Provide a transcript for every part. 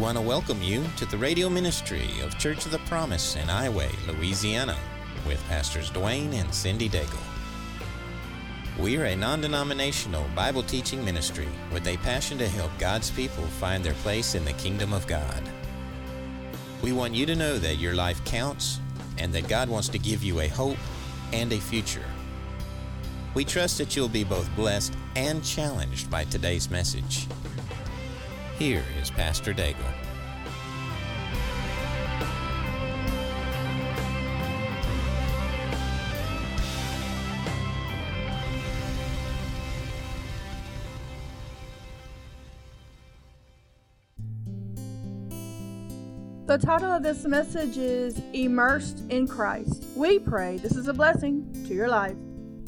want to welcome you to the radio ministry of Church of the Promise in Highway, Louisiana, with Pastors Dwayne and Cindy Daigle. We are a non-denominational Bible teaching ministry with a passion to help God's people find their place in the kingdom of God. We want you to know that your life counts and that God wants to give you a hope and a future. We trust that you'll be both blessed and challenged by today's message. Here is Pastor Daigle. The title of this message is Immersed in Christ. We pray this is a blessing to your life.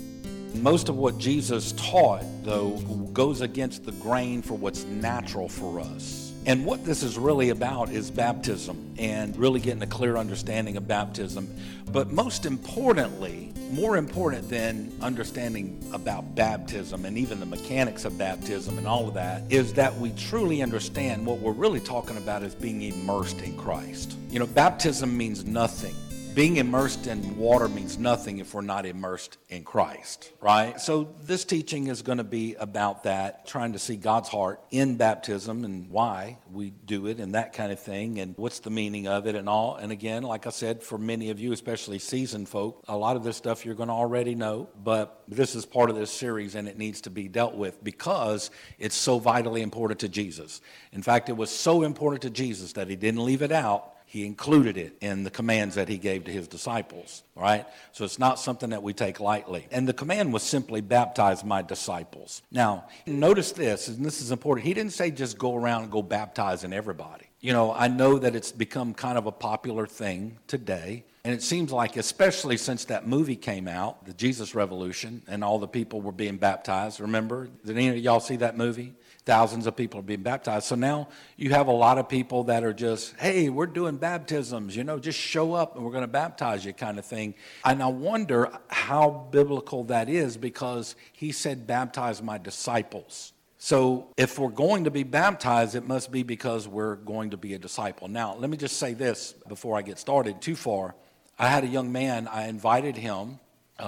Most of what Jesus taught, though, goes against the grain for what's natural for us. And what this is really about is baptism and really getting a clear understanding of baptism. But most importantly, more important than understanding about baptism and even the mechanics of baptism and all of that, is that we truly understand what we're really talking about is being immersed in Christ. You know, baptism means nothing. Being immersed in water means nothing if we're not immersed in Christ, right? So this teaching is going to be about that, trying to see God's heart in baptism and why we do it and that kind of thing and what's the meaning of it and all. And again, like I said, for many of you, especially seasoned folk, a lot of this stuff you're going to already know, but this is part of this series and it needs to be dealt with because it's so vitally important to Jesus. In fact, it was so important to Jesus that he didn't leave it out. He included it in the commands that he gave to his disciples, right? So it's not something that we take lightly. And the command was simply baptize my disciples. Now, notice this, and this is important. He didn't say just go around and go baptizing everybody. You know, I know that it's become kind of a popular thing today. And it seems like, especially since that movie came out, The Jesus Revolution, and all the people were being baptized. Remember? Did any of y'all see that movie? Thousands of people are being baptized. So now you have a lot of people that are just, hey, we're doing baptisms, you know, just show up and we're going to baptize you kind of thing. And I wonder how biblical that is because he said, baptize my disciples. So if we're going to be baptized, it must be because we're going to be a disciple. Now, let me just say this before I get started too far. I had a young man, I invited him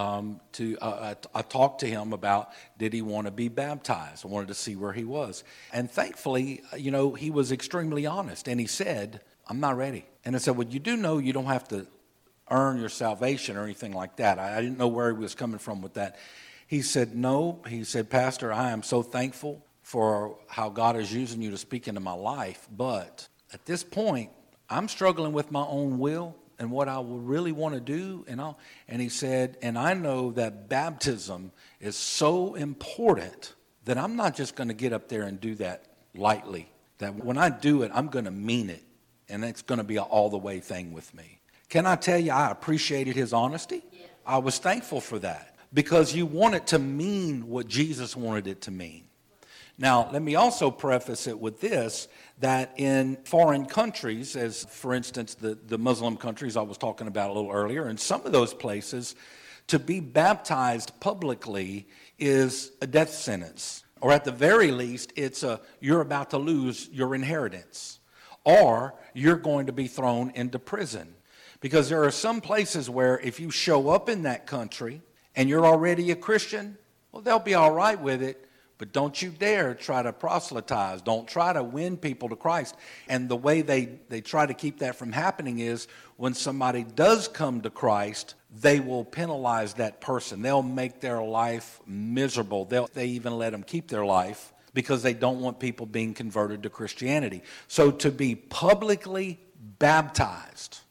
I talked to him about, did he want to be baptized? I wanted to see where he was. And thankfully, you know, he was extremely honest. And he said, I'm not ready. And I said, well, you do know you don't have to earn your salvation or anything like that. I didn't know where he was coming from with that. He said, no. He said, Pastor, I am so thankful for how God is using you to speak into my life. But at this point, I'm struggling with my own will and what I would really want to do and all. And he said, and I know that baptism is so important that I'm not just going to get up there and do that lightly. That when I do it, I'm going to mean it. And it's going to be an all the way thing with me. Can I tell you, I appreciated his honesty. Yeah. I was thankful for that because you want it to mean what Jesus wanted it to mean. Now, let me also preface it with this, that in foreign countries, as for instance, the Muslim countries I was talking about a little earlier, in some of those places, to be baptized publicly is a death sentence. Or at the very least, it's you're about to lose your inheritance. Or you're going to be thrown into prison. Because there are some places where if you show up in that country and you're already a Christian, well, they'll be all right with it. But don't you dare try to proselytize. Don't try to win people to Christ. And the way they try to keep that from happening is when somebody does come to Christ, they will penalize that person. They'll make their life miserable. They even let them keep their life because they don't want people being converted to Christianity. So to be publicly baptized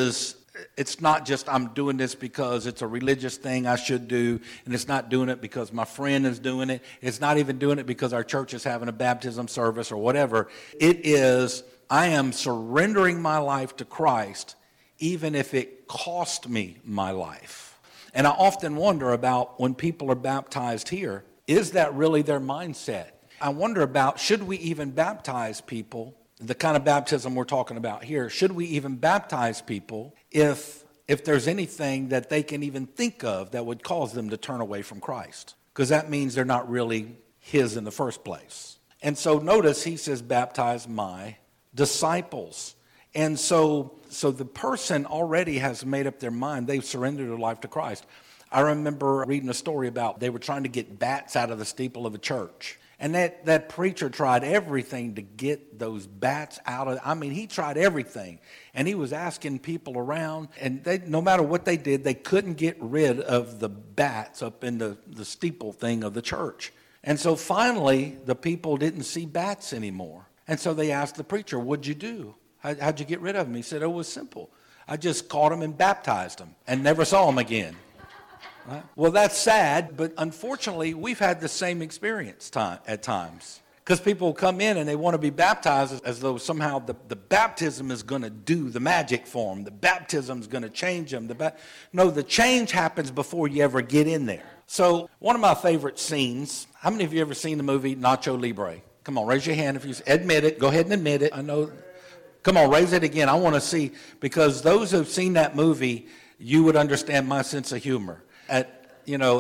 it's not just I'm doing this because it's a religious thing I should do, and it's not doing it because my friend is doing it. It's not even doing it because our church is having a baptism service or whatever. It is, I am surrendering my life to Christ even if it cost me my life. And I often wonder about when people are baptized here, is that really their mindset? I wonder about, should we even baptize people? The kind of baptism we're talking about here, should we even baptize people if there's anything that they can even think of that would cause them to turn away from Christ? Because that means they're not really his in the first place. And so notice he says, baptize my disciples. And so the person already has made up their mind. They've surrendered their life to Christ. I remember reading a story about they were trying to get bats out of the steeple of a church. And that preacher tried everything to get those bats out of, he tried everything. And he was asking people around, and no matter what they did, they couldn't get rid of the bats up in the steeple thing of the church. And so finally, the people didn't see bats anymore. And so they asked the preacher, what'd you do? How'd you get rid of them? He said, it was simple. I just caught them and baptized them and never saw them again. Right? Well, that's sad, but unfortunately, we've had the same experience at times. Because people come in and they want to be baptized as though somehow the baptism is going to do the magic for them. The baptism is going to change them. No, the change happens before you ever get in there. So one of my favorite scenes, how many of you ever seen the movie Nacho Libre? Come on, raise your hand if you admit it. Go ahead and admit it. I know. Come on, raise it again. I want to see, because those who've seen that movie, you would understand my sense of humor. At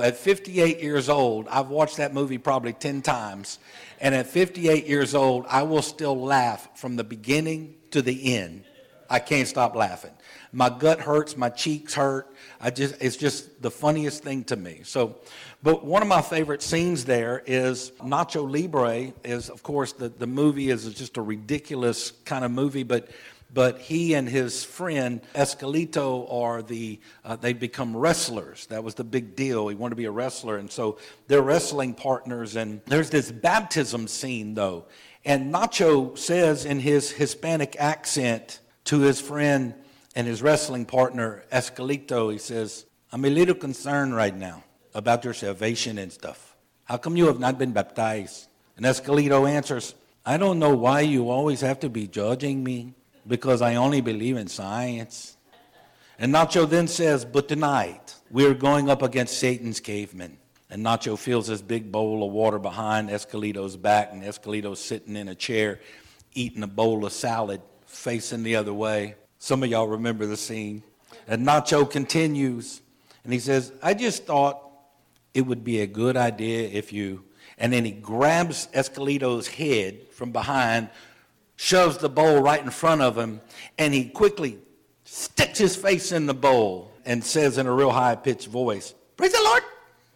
58 years old, I've watched that movie probably 10 times. And at 58 years old, I will still laugh from the beginning to the end. I can't stop laughing. My gut hurts, my cheeks hurt. It's just the funniest thing to me. But one of my favorite scenes there is Nacho Libre is, of course, the movie is just a ridiculous kind of movie, but he and his friend Esqueleto they become wrestlers. That was the big deal. He wanted to be a wrestler, and so they're wrestling partners. And there's this baptism scene, though. And Nacho says in his Hispanic accent to his friend and his wrestling partner, Esqueleto, he says, I'm a little concerned right now about your salvation and stuff. How come you have not been baptized? And Esqueleto answers, I don't know why you always have to be judging me, because I only believe in science. And Nacho then says, but tonight, we're going up against Satan's cavemen. And Nacho fills this big bowl of water behind Esqueleto's back, and Esqueleto's sitting in a chair, eating a bowl of salad, facing the other way. Some of y'all remember the scene. And Nacho continues, and he says, I just thought it would be a good idea if you... And then he grabs Esqueleto's head from behind, shoves the bowl right in front of him, and he quickly sticks his face in the bowl and says in a real high-pitched voice, praise the Lord.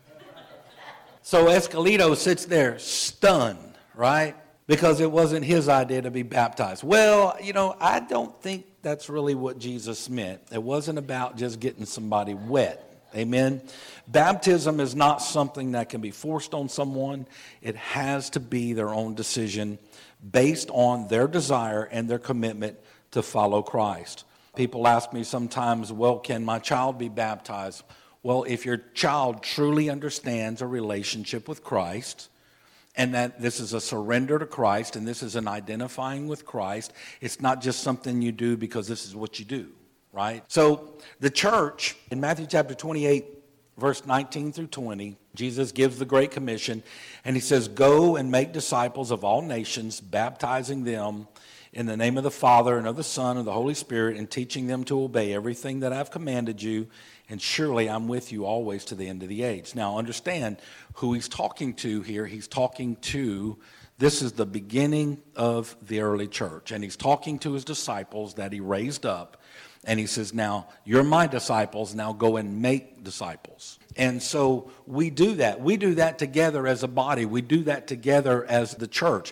So Esqueleto sits there stunned, right? Because it wasn't his idea to be baptized. Well, I don't think that's really what Jesus meant. It wasn't about just getting somebody wet. Amen. Baptism is not something that can be forced on someone. It has to be their own decision based on their desire and their commitment to follow Christ. People ask me sometimes, well, can my child be baptized? Well, if your child truly understands a relationship with Christ, and that this is a surrender to Christ, and this is an identifying with Christ, it's not just something you do because this is what you do, right? So the church, in Matthew chapter 28, verse 19 through 20, Jesus gives the Great Commission, and he says, go and make disciples of all nations, baptizing them in the name of the Father and of the Son and the Holy Spirit, and teaching them to obey everything that I've commanded you, and surely I'm with you always to the end of the age. Now understand who he's talking to here. He's talking to, this is the beginning of the early church, and he's talking to his disciples that he raised up. And he says, now, you're my disciples, now go and make disciples. And so we do that. We do that together as a body. We do that together as the church.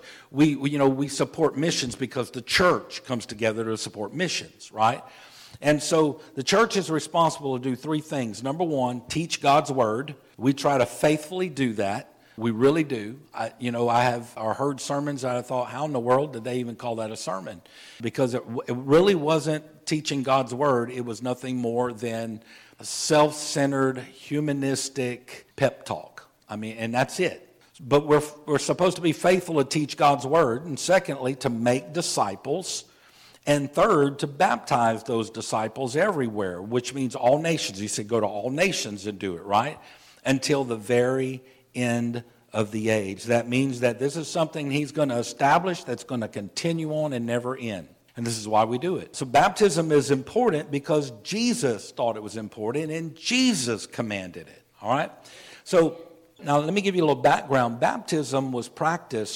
We support missions because the church comes together to support missions, right? And so the church is responsible to do three things. Number one, teach God's word. We try to faithfully do that. We really do. I have heard sermons that I thought, how in the world did they even call that a sermon? Because it really wasn't teaching God's word. It was nothing more than a self-centered, humanistic pep talk. And that's it. But we're supposed to be faithful to teach God's word. And secondly, to make disciples. And third, to baptize those disciples everywhere, which means all nations. He said, go to all nations and do it, right? Until the very end of the age. That means that this is something he's going to establish that's going to continue on and never end. And this is why we do it. So baptism is important because Jesus thought it was important and Jesus commanded it. All right? So now let me give you a little background. Baptism was practiced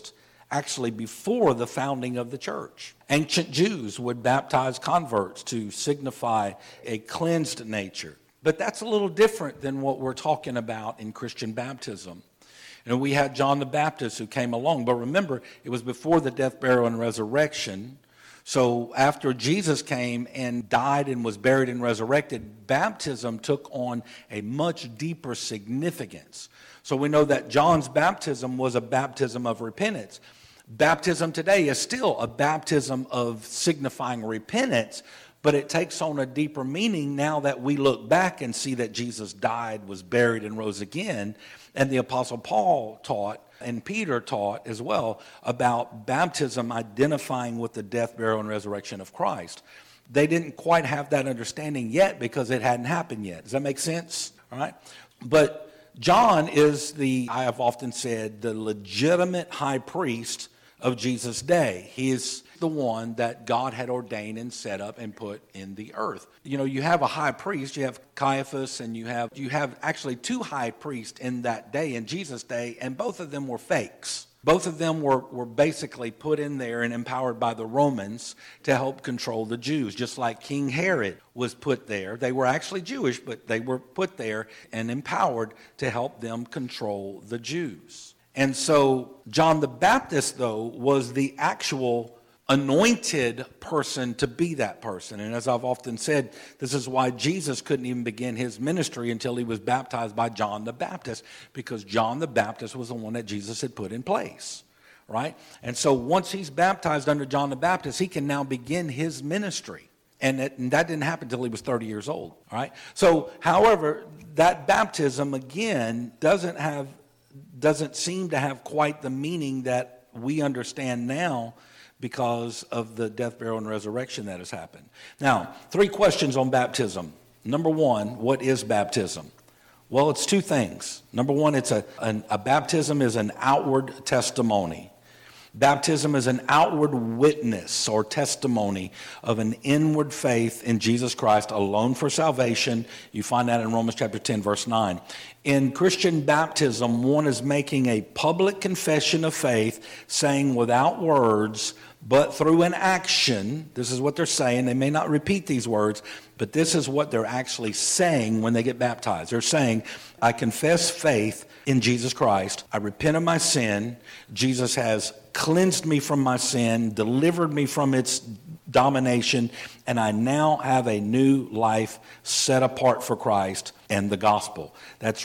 actually before the founding of the church. Ancient Jews would baptize converts to signify a cleansed nature. But that's a little different than what we're talking about in Christian baptism. And we had John the Baptist who came along. But remember, it was before the death, burial, and resurrection. So after Jesus came and died and was buried and resurrected, baptism took on a much deeper significance. So we know that John's baptism was a baptism of repentance. Baptism today is still a baptism of signifying repentance, but it takes on a deeper meaning now that we look back and see that Jesus died, was buried, and rose again. And the Apostle Paul taught, and Peter taught as well, about baptism identifying with the death, burial, and resurrection of Christ. They didn't quite have that understanding yet because it hadn't happened yet. Does that make sense? All right. But John is I have often said, the legitimate high priest of Jesus' day. He is the one that God had ordained and set up and put in the earth. You know, you have a high priest, you have Caiaphas, and you have actually two high priests in that day, in Jesus' day, and both of them were fakes. Both of them were basically put in there and empowered by the Romans to help control the Jews, just like King Herod was put there. They were actually Jewish, but they were put there and empowered to help them control the Jews. And so John the Baptist, though, was the actual anointed person to be that person. And as I've often said, this is why Jesus couldn't even begin his ministry until he was baptized by John the Baptist, because John the Baptist was the one that Jesus had put in place, right? And so once he's baptized under John the Baptist, he can now begin his ministry. And that didn't happen until he was 30 years old, all right? So, however, that baptism, again, doesn't seem to have quite the meaning that we understand now because of the death, burial, and resurrection that has happened. Now, 3 questions on baptism. Number 1, what is baptism? Well, it's 2 things. Number 1, it's a baptism is an outward testimony. Baptism is an outward witness or testimony of an inward faith in Jesus Christ alone for salvation. You find that in Romans chapter 10, verse 9. In Christian baptism, one is making a public confession of faith, saying without words, but through an action. This is what they're saying. They may not repeat these words, but this is what they're actually saying when they get baptized. They're saying, I confess faith in Jesus Christ. I repent of my sin. Jesus has cleansed me from my sin, delivered me from its domination, and I now have a new life set apart for Christ and the gospel. That's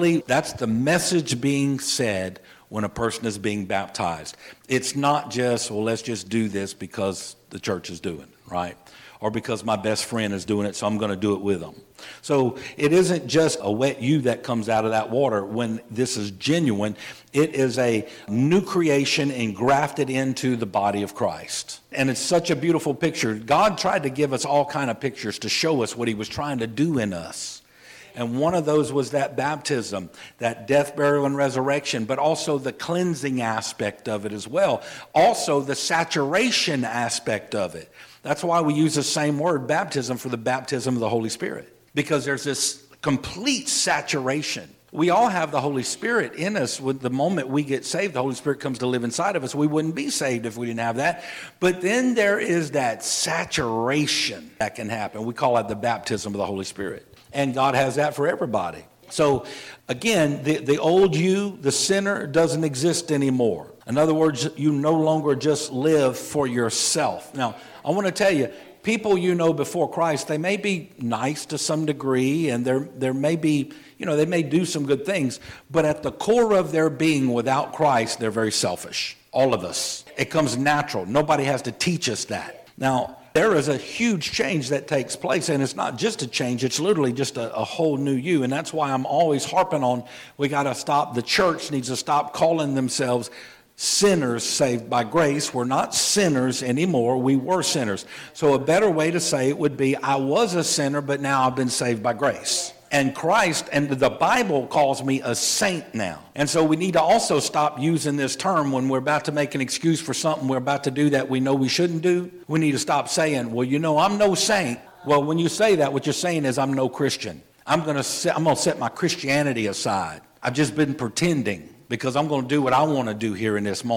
the message being said when a person is being baptized. It's not just, well, let's just do this because the church is doing it, right? Or because my best friend is doing it, so I'm going to do it with them. So it isn't just a wet you that comes out of that water when this is genuine. It is a new creation engrafted into the body of Christ. And it's such a beautiful picture. God tried to give us all kind of pictures to show us what he was trying to do in us. And one of those was that baptism, that death, burial, and resurrection, but also the cleansing aspect of it as well. Also the saturation aspect of it. That's why we use the same word, baptism, for the baptism of the Holy Spirit. Because there's this complete saturation. We all have the Holy Spirit in us. With the moment we get saved, the Holy Spirit comes to live inside of us. We wouldn't be saved if we didn't have that. But then there is that saturation that can happen. We call that the baptism of the Holy Spirit. And God has that for everybody. So again, the old you, the sinner, doesn't exist anymore. In other words, you no longer just live for yourself. Now, I want to tell you, people you know before Christ, they may be nice to some degree, and there may be, they may do some good things, but at the core of their being without Christ, they're very selfish. All of us. It comes natural. Nobody has to teach us that. Now, there is a huge change that takes place, and it's not just a change, it's literally just a whole new you. And that's why I'm always harping on, we got to stop, the church needs to stop calling themselves sinners saved by grace. We're not sinners anymore. We were sinners. So a better way to say it would be, I was a sinner, but now I've been saved by grace. And Christ, and the Bible calls me a saint now. And so we need to also stop using this term when we're about to make an excuse for something we're about to do that we know we shouldn't do. We need to stop saying, well, I'm no saint. Well, when you say that, what you're saying is I'm no Christian. I'm going to set my Christianity aside. I've just been pretending because I'm going to do what I want to do here in this moment.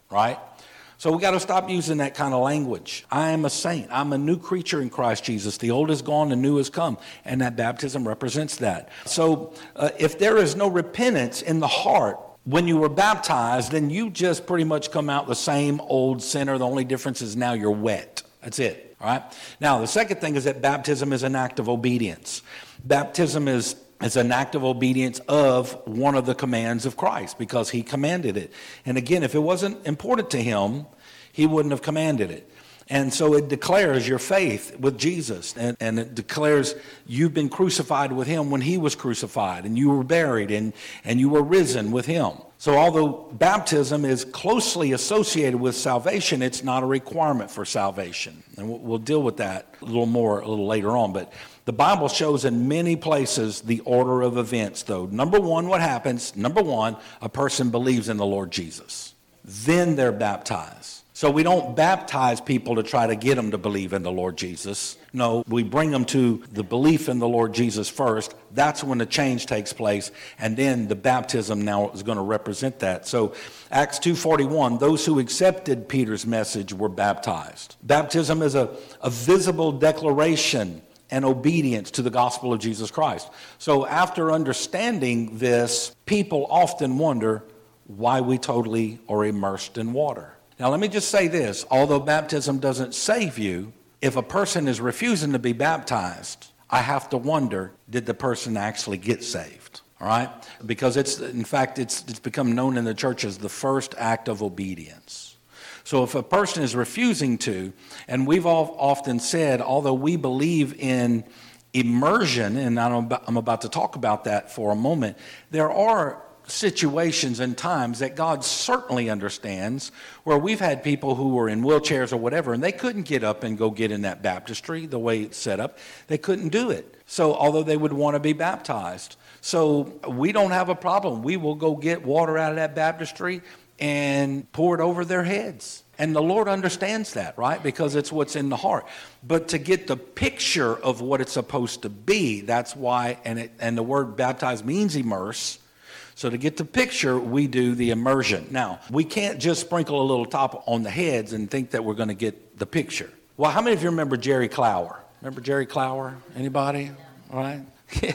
right? So we got to stop using that kind of language. I am a saint. I'm a new creature in Christ Jesus. The old is gone, the new has come. And that baptism represents that. So if there is no repentance in the heart when you were baptized, then you just pretty much come out the same old sinner. The only difference is now you're wet. That's it. All right. Now, the second thing is that baptism is an act of obedience. Baptism is an act of obedience of one of the commands of Christ because he commanded it. And again, if it wasn't important to him, he wouldn't have commanded it. And so it declares your faith with Jesus, and it declares you've been crucified with him when he was crucified, and you were buried, and you were risen with him. So although baptism is closely associated with salvation, it's not a requirement for salvation. And we'll deal with that a little later on. But the Bible shows in many places the order of events, though. Number one, what happens? Number one, a person believes in the Lord Jesus. Then they're baptized. So we don't baptize people to try to get them to believe in the Lord Jesus. No, we bring them to the belief in the Lord Jesus first. That's when the change takes place. And then the baptism now is going to represent that. So Acts 2:41, those who accepted Peter's message were baptized. Baptism is a visible declaration and obedience to the gospel of Jesus Christ. So after understanding this, people often wonder why we totally are immersed in water. Now, let me just say this. Although baptism doesn't save you, if a person is refusing to be baptized, I have to wonder, did the person actually get saved? All right? Because it's become known in the church as the first act of obedience. So if a person is refusing to, and we've often said, although we believe in immersion, and I'm about to talk about that for a moment, there are situations and times that God certainly understands where we've had people who were in wheelchairs or whatever, and they couldn't get up and go get in that baptistry the way it's set up. They couldn't do it. So although they would want to be baptized. So we don't have a problem. We will go get water out of that baptistry and pour it over their heads. And the Lord understands that, right? Because it's what's in the heart. But to get the picture of what it's supposed to be, that's why, and the word baptize means immerse. So to get the picture, we do the immersion. Now, we can't just sprinkle a little top on the heads and think that we're going to get the picture. Well, how many of you remember Jerry Clower? Remember Jerry Clower? Anybody? All right. Yeah.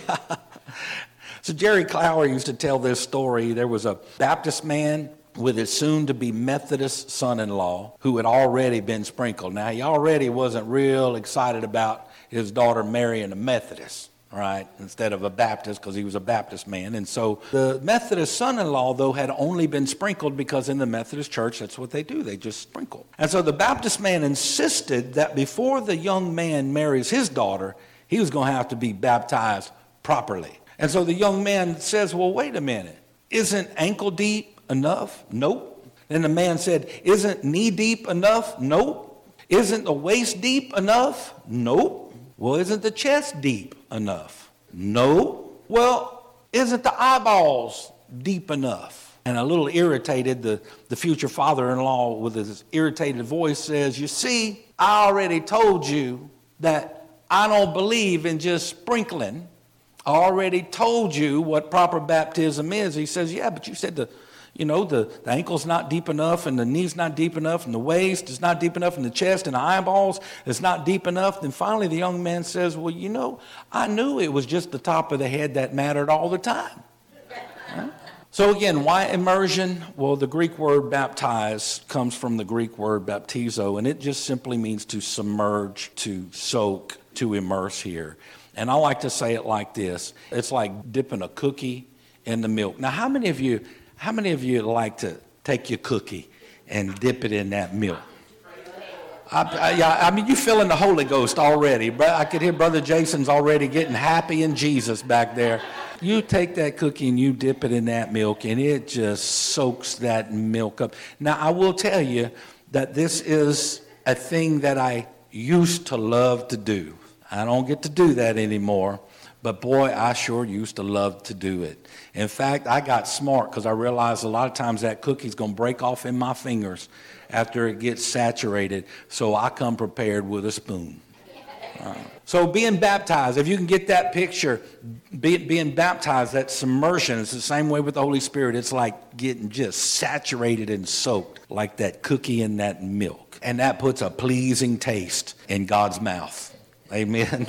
So Jerry Clower used to tell this story. There was a Baptist man with his soon-to-be Methodist son-in-law who had already been sprinkled. Now, he already wasn't real excited about his daughter marrying a Methodist, right, instead of a Baptist, because he was a Baptist man. And so the Methodist son-in-law, though, had only been sprinkled because in the Methodist church, that's what they do. They just sprinkle. And so the Baptist man insisted that before the young man marries his daughter, he was going to have to be baptized properly. And so the young man says, well, wait a minute. Isn't ankle deep enough? Nope. Then the man said, isn't knee deep enough? Nope. Isn't the waist deep enough? Nope. Well, isn't the chest deep enough? No. Well, isn't the eyeballs deep enough? And a little irritated, the future father-in-law with his irritated voice says, you see, I already told you that I don't believe in just sprinkling. I already told you what proper baptism is. He says, yeah, but you said the ankle's not deep enough, and the knee's not deep enough, and the waist is not deep enough, and the chest and the eyeballs is not deep enough. Then finally the young man says, well, I knew it was just the top of the head that mattered all the time. Right? So again, why immersion? Well, the Greek word baptize comes from the Greek word baptizo, and it just simply means to submerge, to soak, to immerse here. And I like to say it like this. It's like dipping a cookie in the milk. Now, how many of you like to take your cookie and dip it in that milk? I mean, you feeling the Holy Ghost already. I could hear Brother Jason's already getting happy in Jesus back there. You take that cookie and you dip it in that milk, and it just soaks that milk up. Now, I will tell you that this is a thing that I used to love to do. I don't get to do that anymore, but boy, I sure used to love to do it. In fact, I got smart because I realized a lot of times that cookie's going to break off in my fingers after it gets saturated, so I come prepared with a spoon. So being baptized, if you can get that picture, being baptized, that submersion, it's the same way with the Holy Spirit. It's like getting just saturated and soaked like that cookie in that milk. And that puts a pleasing taste in God's mouth. Amen.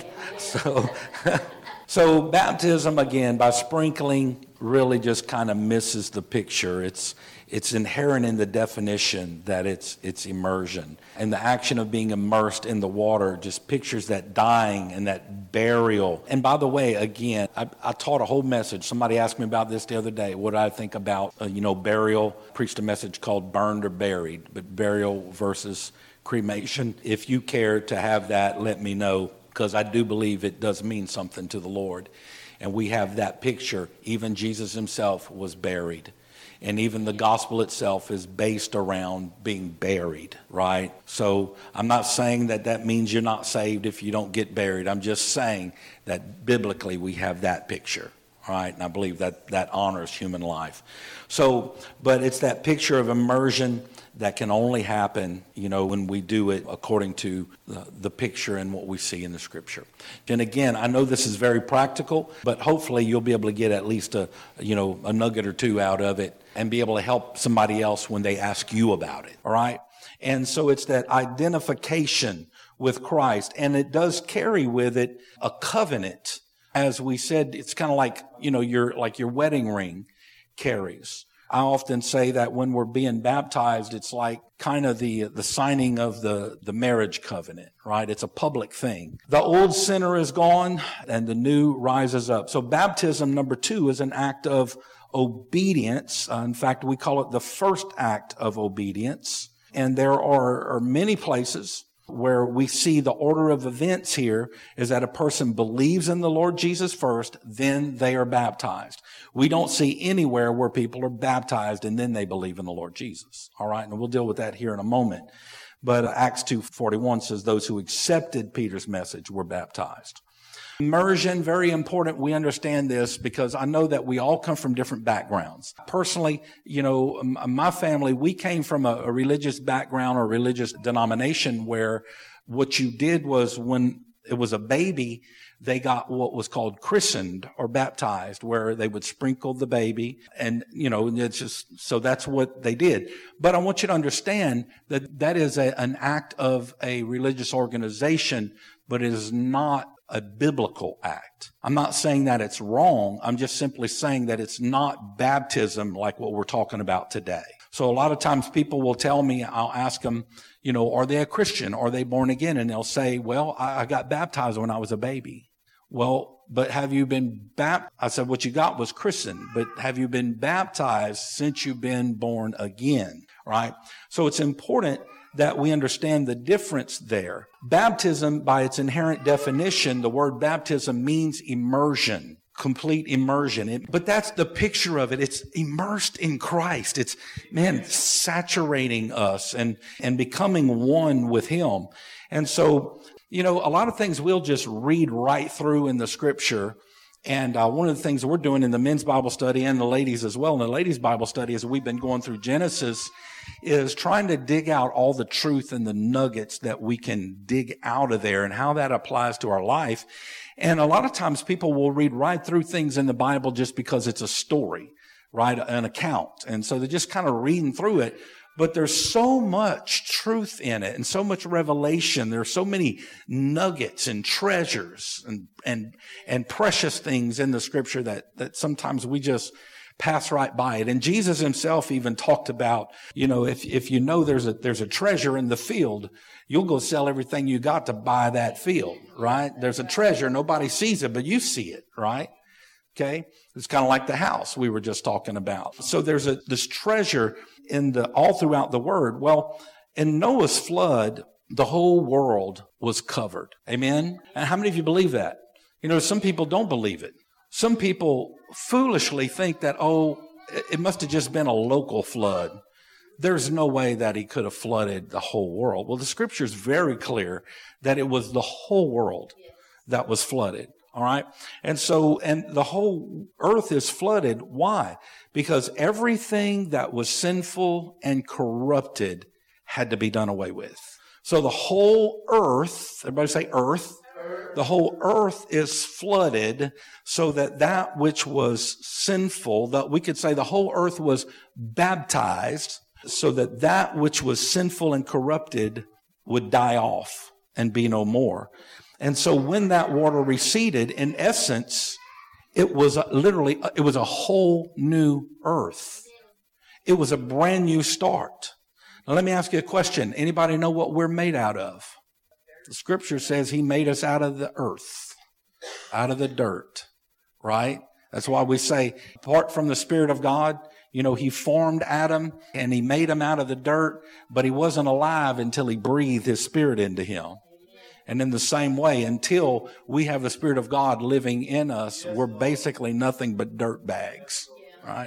So baptism, again, by sprinkling, really just kind of misses the picture. It's inherent in the definition that it's immersion. And the action of being immersed in the water just pictures that dying and that burial. And by the way, again, I taught a whole message. Somebody asked me about this the other day. What do I think about, burial? Preached a message called Burned or Buried, but burial versus cremation. If you care to have that, let me know, because I do believe it does mean something to the Lord. And we have that picture. Even Jesus himself was buried. And even the gospel itself is based around being buried, right? So I'm not saying that means you're not saved if you don't get buried. I'm just saying that biblically we have that picture, right? And I believe that honors human life. So, but it's that picture of immersion that can only happen, when we do it according to the picture and what we see in the Scripture. And again, I know this is very practical, but hopefully you'll be able to get at least a nugget or two out of it and be able to help somebody else when they ask you about it, all right? And so it's that identification with Christ, and it does carry with it a covenant. As we said, it's kind of like, your wedding ring carries. I often say that when we're being baptized, it's like kind of the signing of the marriage covenant, right? It's a public thing. The old sinner is gone and the new rises up. So baptism, number 2, is an act of obedience. In fact, we call it the first act of obedience. And there are many places where we see the order of events here is that a person believes in the Lord Jesus first, then they are baptized. We don't see anywhere where people are baptized and then they believe in the Lord Jesus. All right, and we'll deal with that here in a moment. But Acts 2:41 says those who accepted Peter's message were baptized. Immersion, very important. We understand this because I know that we all come from different backgrounds. Personally, my family, we came from a religious background or religious denomination where what you did was when it was a baby, they got what was called christened or baptized, where they would sprinkle the baby. And, it's just, so that's what they did. But I want you to understand that is an act of a religious organization, but it is not a biblical act. I'm not saying that it's wrong. I'm just simply saying that it's not baptism like what we're talking about today. So a lot of times people will tell me, I'll ask them, are they a Christian? Are they born again? And they'll say, well, I got baptized when I was a baby. Well, but have you been baptized? I said, what you got was christened, but have you been baptized since you've been born again? Right? So it's important that we understand the difference there. Baptism, by its inherent definition, the word baptism means immersion, complete immersion. But that's the picture of it. It's immersed in Christ. It's, saturating us and becoming one with Him. And so, a lot of things we'll just read right through in the Scripture. And one of the things that we're doing in the men's Bible study and the ladies as well, in the ladies' Bible study, as we've been going through Genesis, is trying to dig out all the truth and the nuggets that we can dig out of there and how that applies to our life. And a lot of times people will read right through things in the Bible just because it's a story, right? An account. And so they're just kind of reading through it. But there's so much truth in it and so much revelation. There are so many nuggets and treasures and precious things in the Scripture that sometimes we just pass right by it. And Jesus himself even talked about, if you know there's a treasure in the field, you'll go sell everything you got to buy that field, right? There's a treasure. Nobody sees it, but you see it, right? Okay. It's kind of like the house we were just talking about. So there's this treasure all throughout the Word. Well, in Noah's flood, the whole world was covered. Amen. And how many of you believe that? Some people don't believe it. Some people foolishly think that, it must have just been a local flood. There's no way that he could have flooded the whole world. Well, the Scripture is very clear that it was the whole world that was flooded. All right. And the whole earth is flooded. Why? Because everything that was sinful and corrupted had to be done away with. So the whole earth, everybody say earth. The whole earth is flooded so that which was sinful, that we could say the whole earth was baptized so that which was sinful and corrupted would die off and be no more. And so when that water receded, in essence, it was a whole new earth. It was a brand new start. Now let me ask you a question. Anybody know what we're made out of? The scripture says he made us out of the earth, out of the dirt, right? That's why we say, apart from the Spirit of God, he formed Adam and he made him out of the dirt, but he wasn't alive until he breathed his Spirit into him. And in the same way, until we have the Spirit of God living in us, we're basically nothing but dirt bags, right?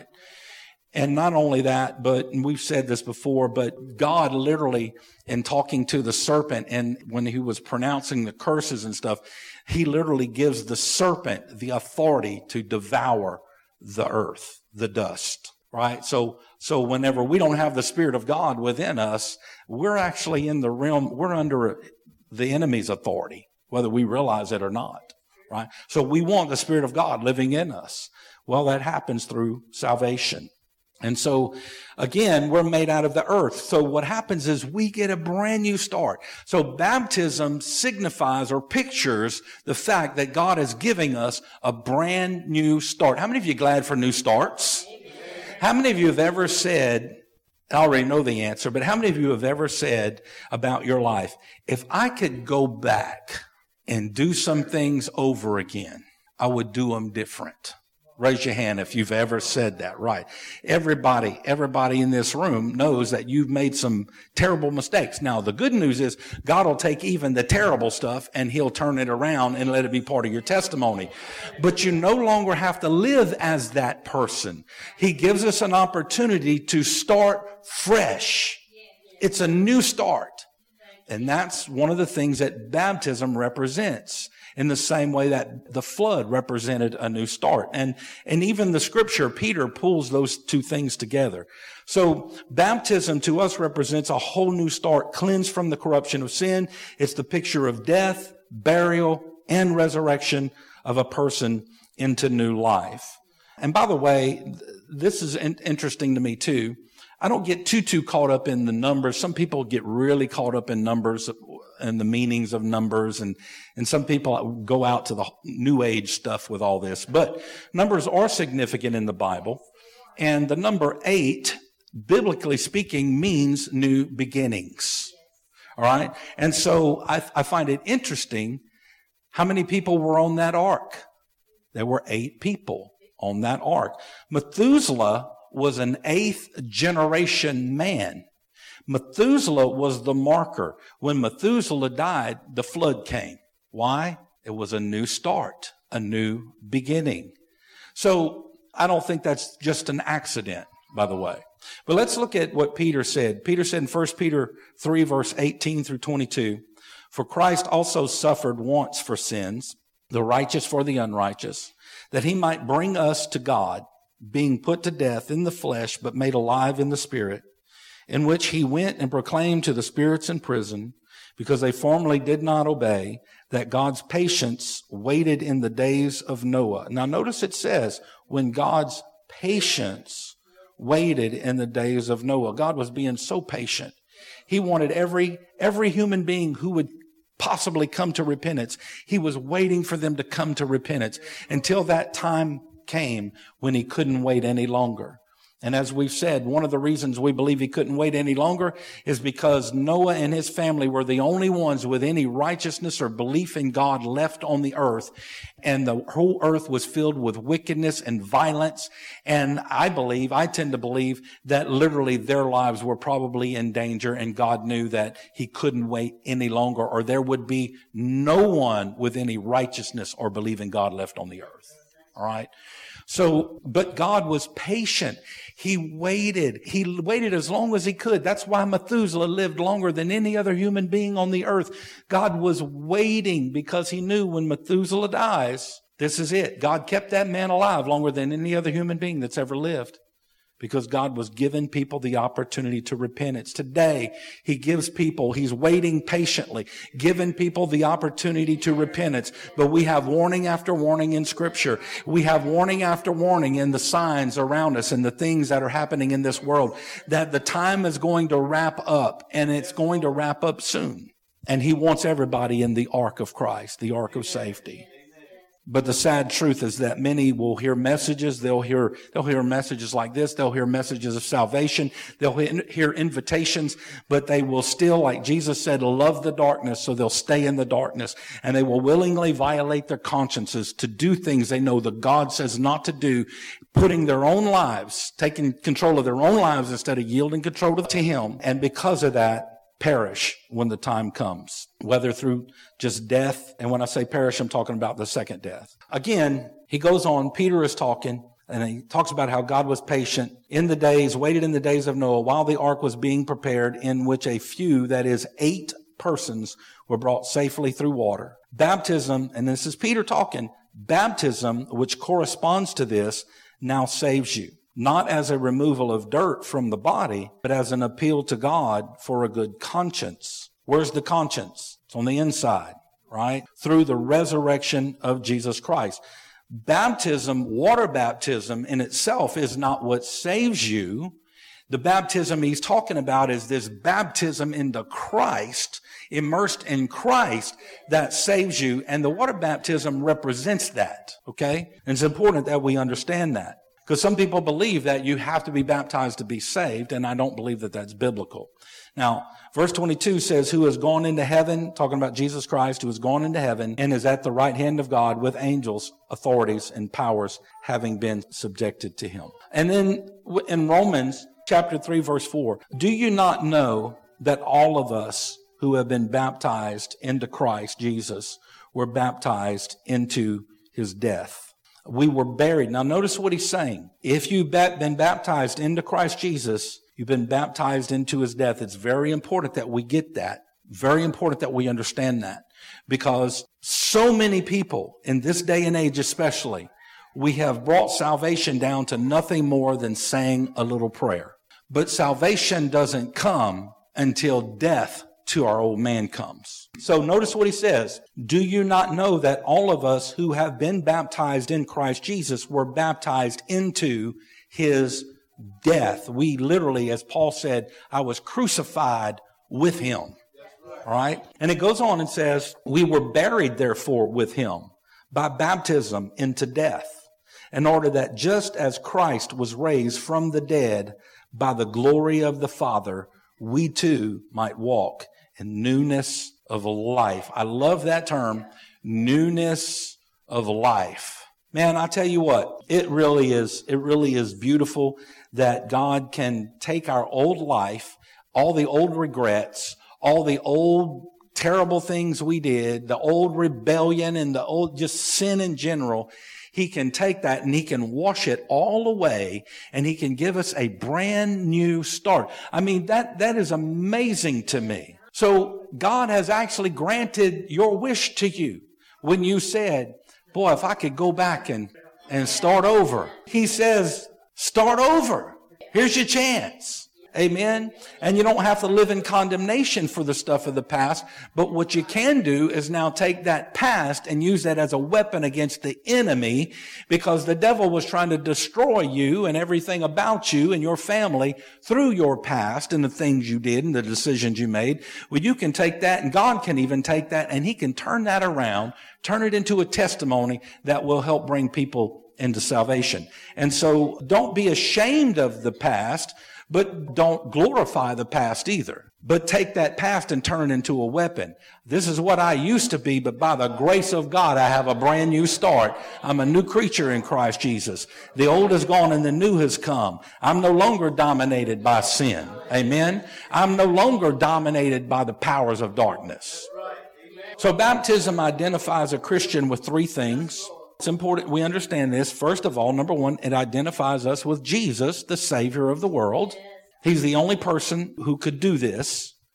And not only that, but we've said this before, but God literally, in talking to the serpent and when he was pronouncing the curses and stuff, he literally gives the serpent the authority to devour the earth, the dust, right? So whenever we don't have the Spirit of God within us, we're actually in the realm, we're under the enemy's authority, whether we realize it or not, right? So we want the Spirit of God living in us. Well, that happens through salvation. And so, again, we're made out of the earth. So what happens is we get a brand new start. So baptism signifies or pictures the fact that God is giving us a brand new start. How many of you are glad for new starts? Amen. How many of you have ever said, I already know the answer, but how many of you have ever said about your life, if I could go back and do some things over again, I would do them different? Raise your hand if you've ever said that, right? Everybody in this room knows that you've made some terrible mistakes. Now, the good news is God will take even the terrible stuff and he'll turn it around and let it be part of your testimony. But you no longer have to live as that person. He gives us an opportunity to start fresh. It's a new start. And that's one of the things that baptism represents. In the same way that the flood represented a new start. And even the scripture, Peter pulls those two things together. So baptism to us represents a whole new start, cleansed from the corruption of sin. It's the picture of death, burial, and resurrection of a person into new life. And by the way, this is interesting to me too. I don't get too caught up in the numbers. Some people get really caught up in numbers and the meanings of numbers, and some people go out to the new age stuff with all this. But numbers are significant in the Bible, and the number 8, biblically speaking, means new beginnings. All right? And so I find it interesting how many people were on that ark. There were 8 people on that ark. Methuselah was an 8th generation man. Methuselah was the marker. When Methuselah died, the flood came. Why? It was a new start, a new beginning. So I don't think that's just an accident, by the way. But let's look at what Peter said. Peter said in 1 Peter 3, verse 18 through 22, "For Christ also suffered once for sins, the righteous for the unrighteous, that he might bring us to God, being put to death in the flesh, but made alive in the spirit, in which he went and proclaimed to the spirits in prison, because they formerly did not obey, that God's patience waited in the days of Noah." Now notice it says, when God's patience waited in the days of Noah. God was being so patient. He wanted every human being who would possibly come to repentance. He was waiting for them to come to repentance until that time came when he couldn't wait any longer. And as we've said, one of the reasons we believe he couldn't wait any longer is because Noah and his family were the only ones with any righteousness or belief in God left on the earth. And the whole earth was filled with wickedness and violence. And I tend to believe that literally their lives were probably in danger, and God knew that he couldn't wait any longer, or there would be no one with any righteousness or belief in God left on the earth. All right. So, but God was patient. He waited as long as he could. That's why Methuselah lived longer than any other human being on the earth. God was waiting because he knew when Methuselah dies, this is it. God kept that man alive longer than any other human being that's ever lived. because God was giving people the opportunity to repentance. Today, he gives people, he's waiting patiently, giving people the opportunity to repentance. But we have warning after warning in Scripture. We have warning after warning in the signs around us and the things that are happening in this world, that the time is going to wrap up, and it's going to wrap up soon. And he wants everybody in the ark of Christ, the ark of safety. But the sad truth is that many will hear messages. They'll hear messages like this. They'll hear messages of salvation. They'll hear invitations, but they will still, like Jesus said, love the darkness. So they'll stay in the darkness, and they will willingly violate their consciences to do things they know that God says not to do, putting their own lives, taking control of their own lives instead of yielding control to him. And because of that, perish when the time comes, whether through just death. And when I say perish, I'm talking about the second death. Again, he goes on, Peter is talking, and he talks about how God was patient waited in the days of Noah while the ark was being prepared, in which a few, that is 8 persons, were brought safely through water. Baptism, and this is Peter talking, baptism, which corresponds to this, now saves you. Not as a removal of dirt from the body, but as an appeal to God for a good conscience. Where's the conscience? It's on the inside, right? Through the resurrection of Jesus Christ. Baptism, water baptism in itself is not what saves you. The baptism he's talking about is this baptism into Christ, immersed in Christ, that saves you. And the water baptism represents that, okay? And it's important that we understand that. Because some people believe that you have to be baptized to be saved, and I don't believe that that's biblical. Now, verse 22 says, who has gone into heaven, talking about Jesus Christ, who has gone into heaven and is at the right hand of God with angels, authorities, and powers having been subjected to him. And then in Romans chapter 3, verse 4, do you not know that all of us who have been baptized into Christ Jesus were baptized into his death? We were buried. Now notice what he's saying. If you've been baptized into Christ Jesus, you've been baptized into his death. It's very important that we get that. Very important that we understand that. Because so many people in this day and age especially, we have brought salvation down to nothing more than saying a little prayer. But salvation doesn't come until death to our old man comes. So notice what he says. Do you not know that all of us who have been baptized in Christ Jesus were baptized into his death? We literally, as Paul said, I was crucified with him. All right? And it goes on and says, we were buried therefore with him by baptism into death, in order that just as Christ was raised from the dead by the glory of the Father, we too might walk in newness of life. I love that term, newness of life. Man, I tell you what, it really is beautiful that God can take our old life, all the old regrets, all the old terrible things we did, the old rebellion and the old just sin in general. He can take that and he can wash it all away, and he can give us a brand new start. I mean, that is amazing to me. So God has actually granted your wish to you when you said, boy, if I could go back and start over. He says, start over. Here's your chance. Amen. And you don't have to live in condemnation for the stuff of the past. But what you can do is now take that past and use that as a weapon against the enemy, because the devil was trying to destroy you and everything about you and your family through your past and the things you did and the decisions you made. Well, you can take that, and God can even take that, and he can turn that around, turn it into a testimony that will help bring people into salvation. And so don't be ashamed of the past, but don't glorify the past either. But take that past and turn it into a weapon. This is what I used to be, but by the grace of God, I have a brand new start. I'm a new creature in Christ Jesus. The old is gone and the new has come. I'm no longer dominated by sin. Amen. I'm no longer dominated by the powers of darkness. So baptism identifies a Christian with 3 things. It's important we understand this. First of all, number 1, it identifies us with Jesus, the Savior of the world. He's the only person who could do this.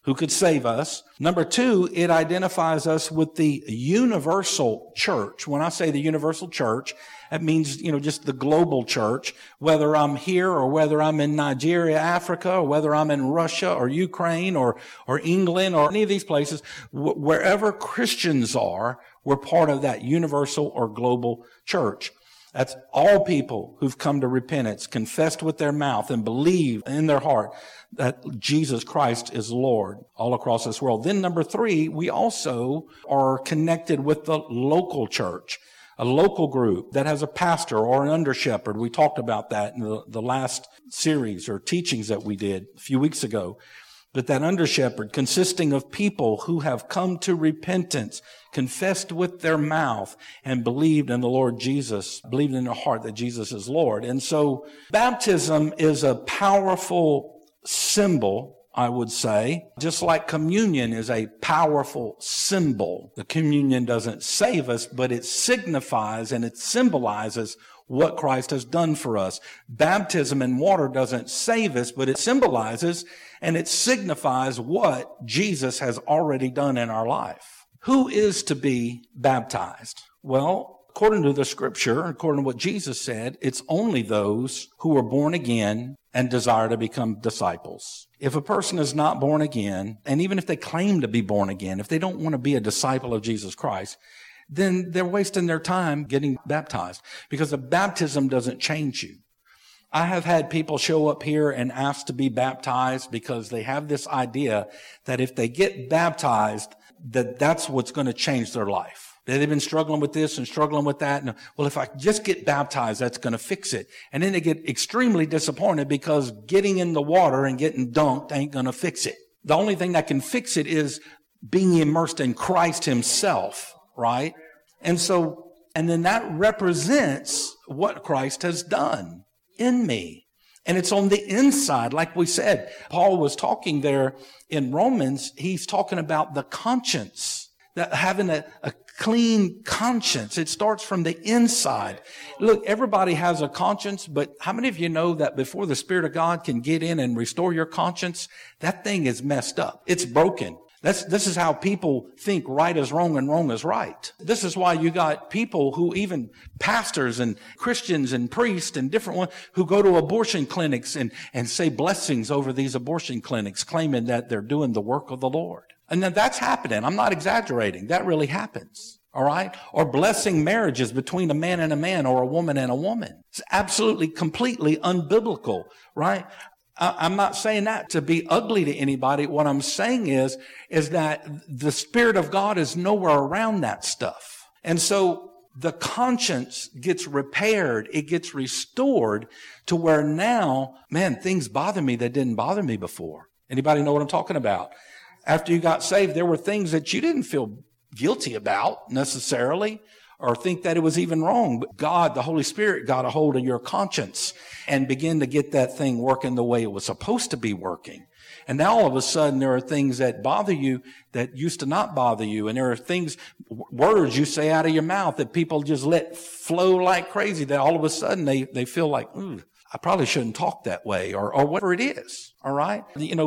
who could save us. Number two, it identifies us with the universal church. When I say the universal church, that means, just the global church, whether I'm here or whether I'm in Nigeria, Africa, or whether I'm in Russia or Ukraine or England or any of these places, wherever Christians are, we're part of that universal or global church. That's all people who've come to repentance, confessed with their mouth and believe in their heart that Jesus Christ is Lord all across this world. Then number three, we also are connected with the local church, a local group that has a pastor or an under shepherd. We talked about that in the last series or teachings that we did a few weeks ago. But that under shepherd consisting of people who have come to repentance, confessed with their mouth, and believed in the Lord Jesus, believed in their heart that Jesus is Lord. And so baptism is a powerful symbol, I would say, just like communion is a powerful symbol. The communion doesn't save us, but it signifies and it symbolizes what Christ has done for us. Baptism in water doesn't save us, but it symbolizes and it signifies what Jesus has already done in our life. Who is to be baptized? Well, according to the scripture, according to what Jesus said, it's only those who are born again and desire to become disciples. If a person is not born again, and even if they claim to be born again, if they don't want to be a disciple of Jesus Christ, then they're wasting their time getting baptized, because the baptism doesn't change you. I have had people show up here and ask to be baptized because they have this idea that if they get baptized, that's what's going to change their life. They've been struggling with this and struggling with that. And, well, if I just get baptized, that's going to fix it. And then they get extremely disappointed because getting in the water and getting dunked ain't going to fix it. The only thing that can fix it is being immersed in Christ himself, right? And then that represents what Christ has done in me. And it's on the inside. Like we said, Paul was talking there in Romans. He's talking about the conscience, that having a clean conscience. It starts from the inside. Look, everybody has a conscience, but how many of you know that before the Spirit of God can get in and restore your conscience, that thing is messed up. It's broken. This is how people think right is wrong and wrong is right. This is why you got people who, even pastors and Christians and priests and different ones, who go to abortion clinics and say blessings over these abortion clinics, claiming that they're doing the work of the Lord. And then that's happening. I'm not exaggerating. That really happens. All right? Or blessing marriages between a man and a man or a woman and a woman. It's absolutely, completely unbiblical, right? I'm not saying that to be ugly to anybody. What I'm saying is that the Spirit of God is nowhere around that stuff. And so the conscience gets repaired. It gets restored to where now, man, things bother me that didn't bother me before. Anybody know what I'm talking about? After you got saved, there were things that you didn't feel guilty about necessarily, or think that it was even wrong. But God, the Holy Spirit, got a hold of your conscience and began to get that thing working the way it was supposed to be working. And now all of a sudden there are things that bother you that used to not bother you. And there are things, words you say out of your mouth that people just let flow like crazy, that all of a sudden they feel like, ooh, I probably shouldn't talk that way, or whatever it is. All right.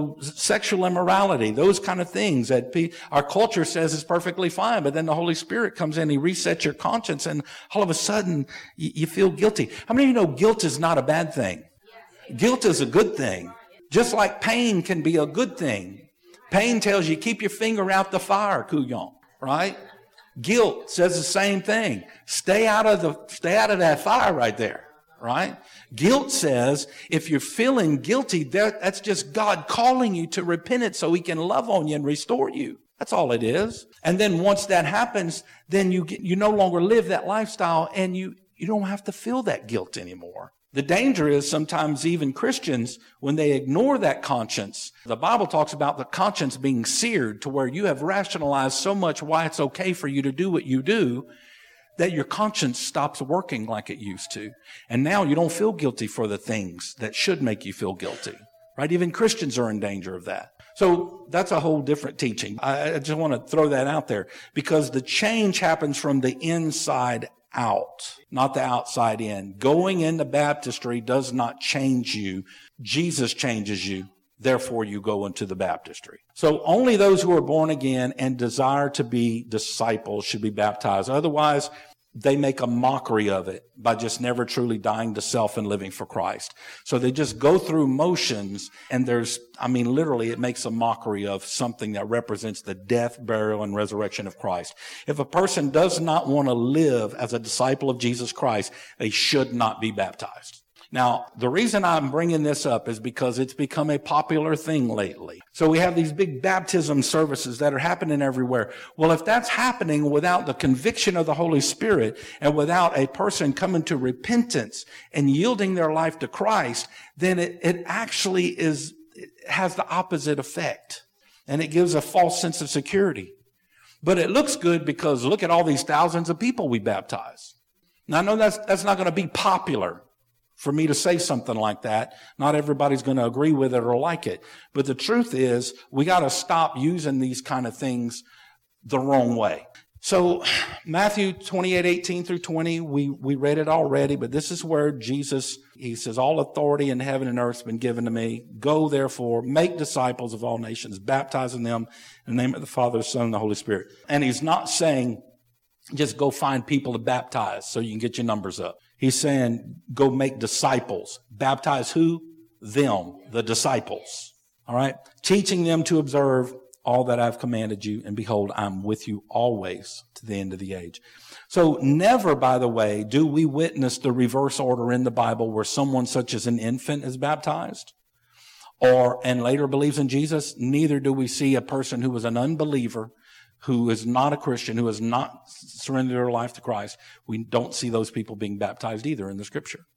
Sexual immorality, those kind of things that our culture says is perfectly fine. But then the Holy Spirit comes in, he resets your conscience, and all of a sudden you feel guilty. How many of you know guilt is not a bad thing? Guilt is a good thing. Just like pain can be a good thing. Pain tells you keep your finger out the fire, couillon, right? Guilt says the same thing. Stay out of that fire right there. Right? Guilt says if you're feeling guilty, that's just God calling you to repentance so he can love on you and restore you. That's all it is. And then once that happens, then you no longer live that lifestyle, and you don't have to feel that guilt anymore. The danger is sometimes even Christians, when they ignore that conscience, the Bible talks about the conscience being seared to where you have rationalized so much why it's okay for you to do what you do, that your conscience stops working like it used to. And now you don't feel guilty for the things that should make you feel guilty, right? Even Christians are in danger of that. So that's a whole different teaching. I just want to throw that out there, because the change happens from the inside out, not the outside in. Going into baptistry does not change you. Jesus changes you. therefore you go into the baptistry. So only those who are born again and desire to be disciples should be baptized. Otherwise, they make a mockery of it by just never truly dying to self and living for Christ. So they just go through motions, and literally it makes a mockery of something that represents the death, burial, and resurrection of Christ. If a person does not want to live as a disciple of Jesus Christ, they should not be baptized. Now, the reason I'm bringing this up is because it's become a popular thing lately. So we have these big baptism services that are happening everywhere. Well, if that's happening without the conviction of the Holy Spirit and without a person coming to repentance and yielding their life to Christ, then it actually it has the opposite effect. And it gives a false sense of security. But it looks good because look at all these thousands of people we baptize. Now, I know that's not going to be popular for me to say something like that. Not everybody's going to agree with it or like it. But the truth is, we got to stop using these kind of things the wrong way. So Matthew 28:18 through 20, we read it already, but this is where Jesus, he says, all authority in heaven and earth has been given to me. Go therefore, make disciples of all nations, baptizing them in the name of the Father, the Son, and the Holy Spirit. And he's not saying just go find people to baptize so you can get your numbers up. He's saying, go make disciples. Baptize who? Them, the disciples. All right? Teaching them to observe all that I've commanded you. And behold, I'm with you always to the end of the age. So never, by the way, do we witness the reverse order in the Bible where someone such as an infant is baptized and later believes in Jesus. Neither do we see a person who was an unbeliever, who is not a Christian, who has not surrendered their life to Christ. We don't see those people being baptized either in the Scripture.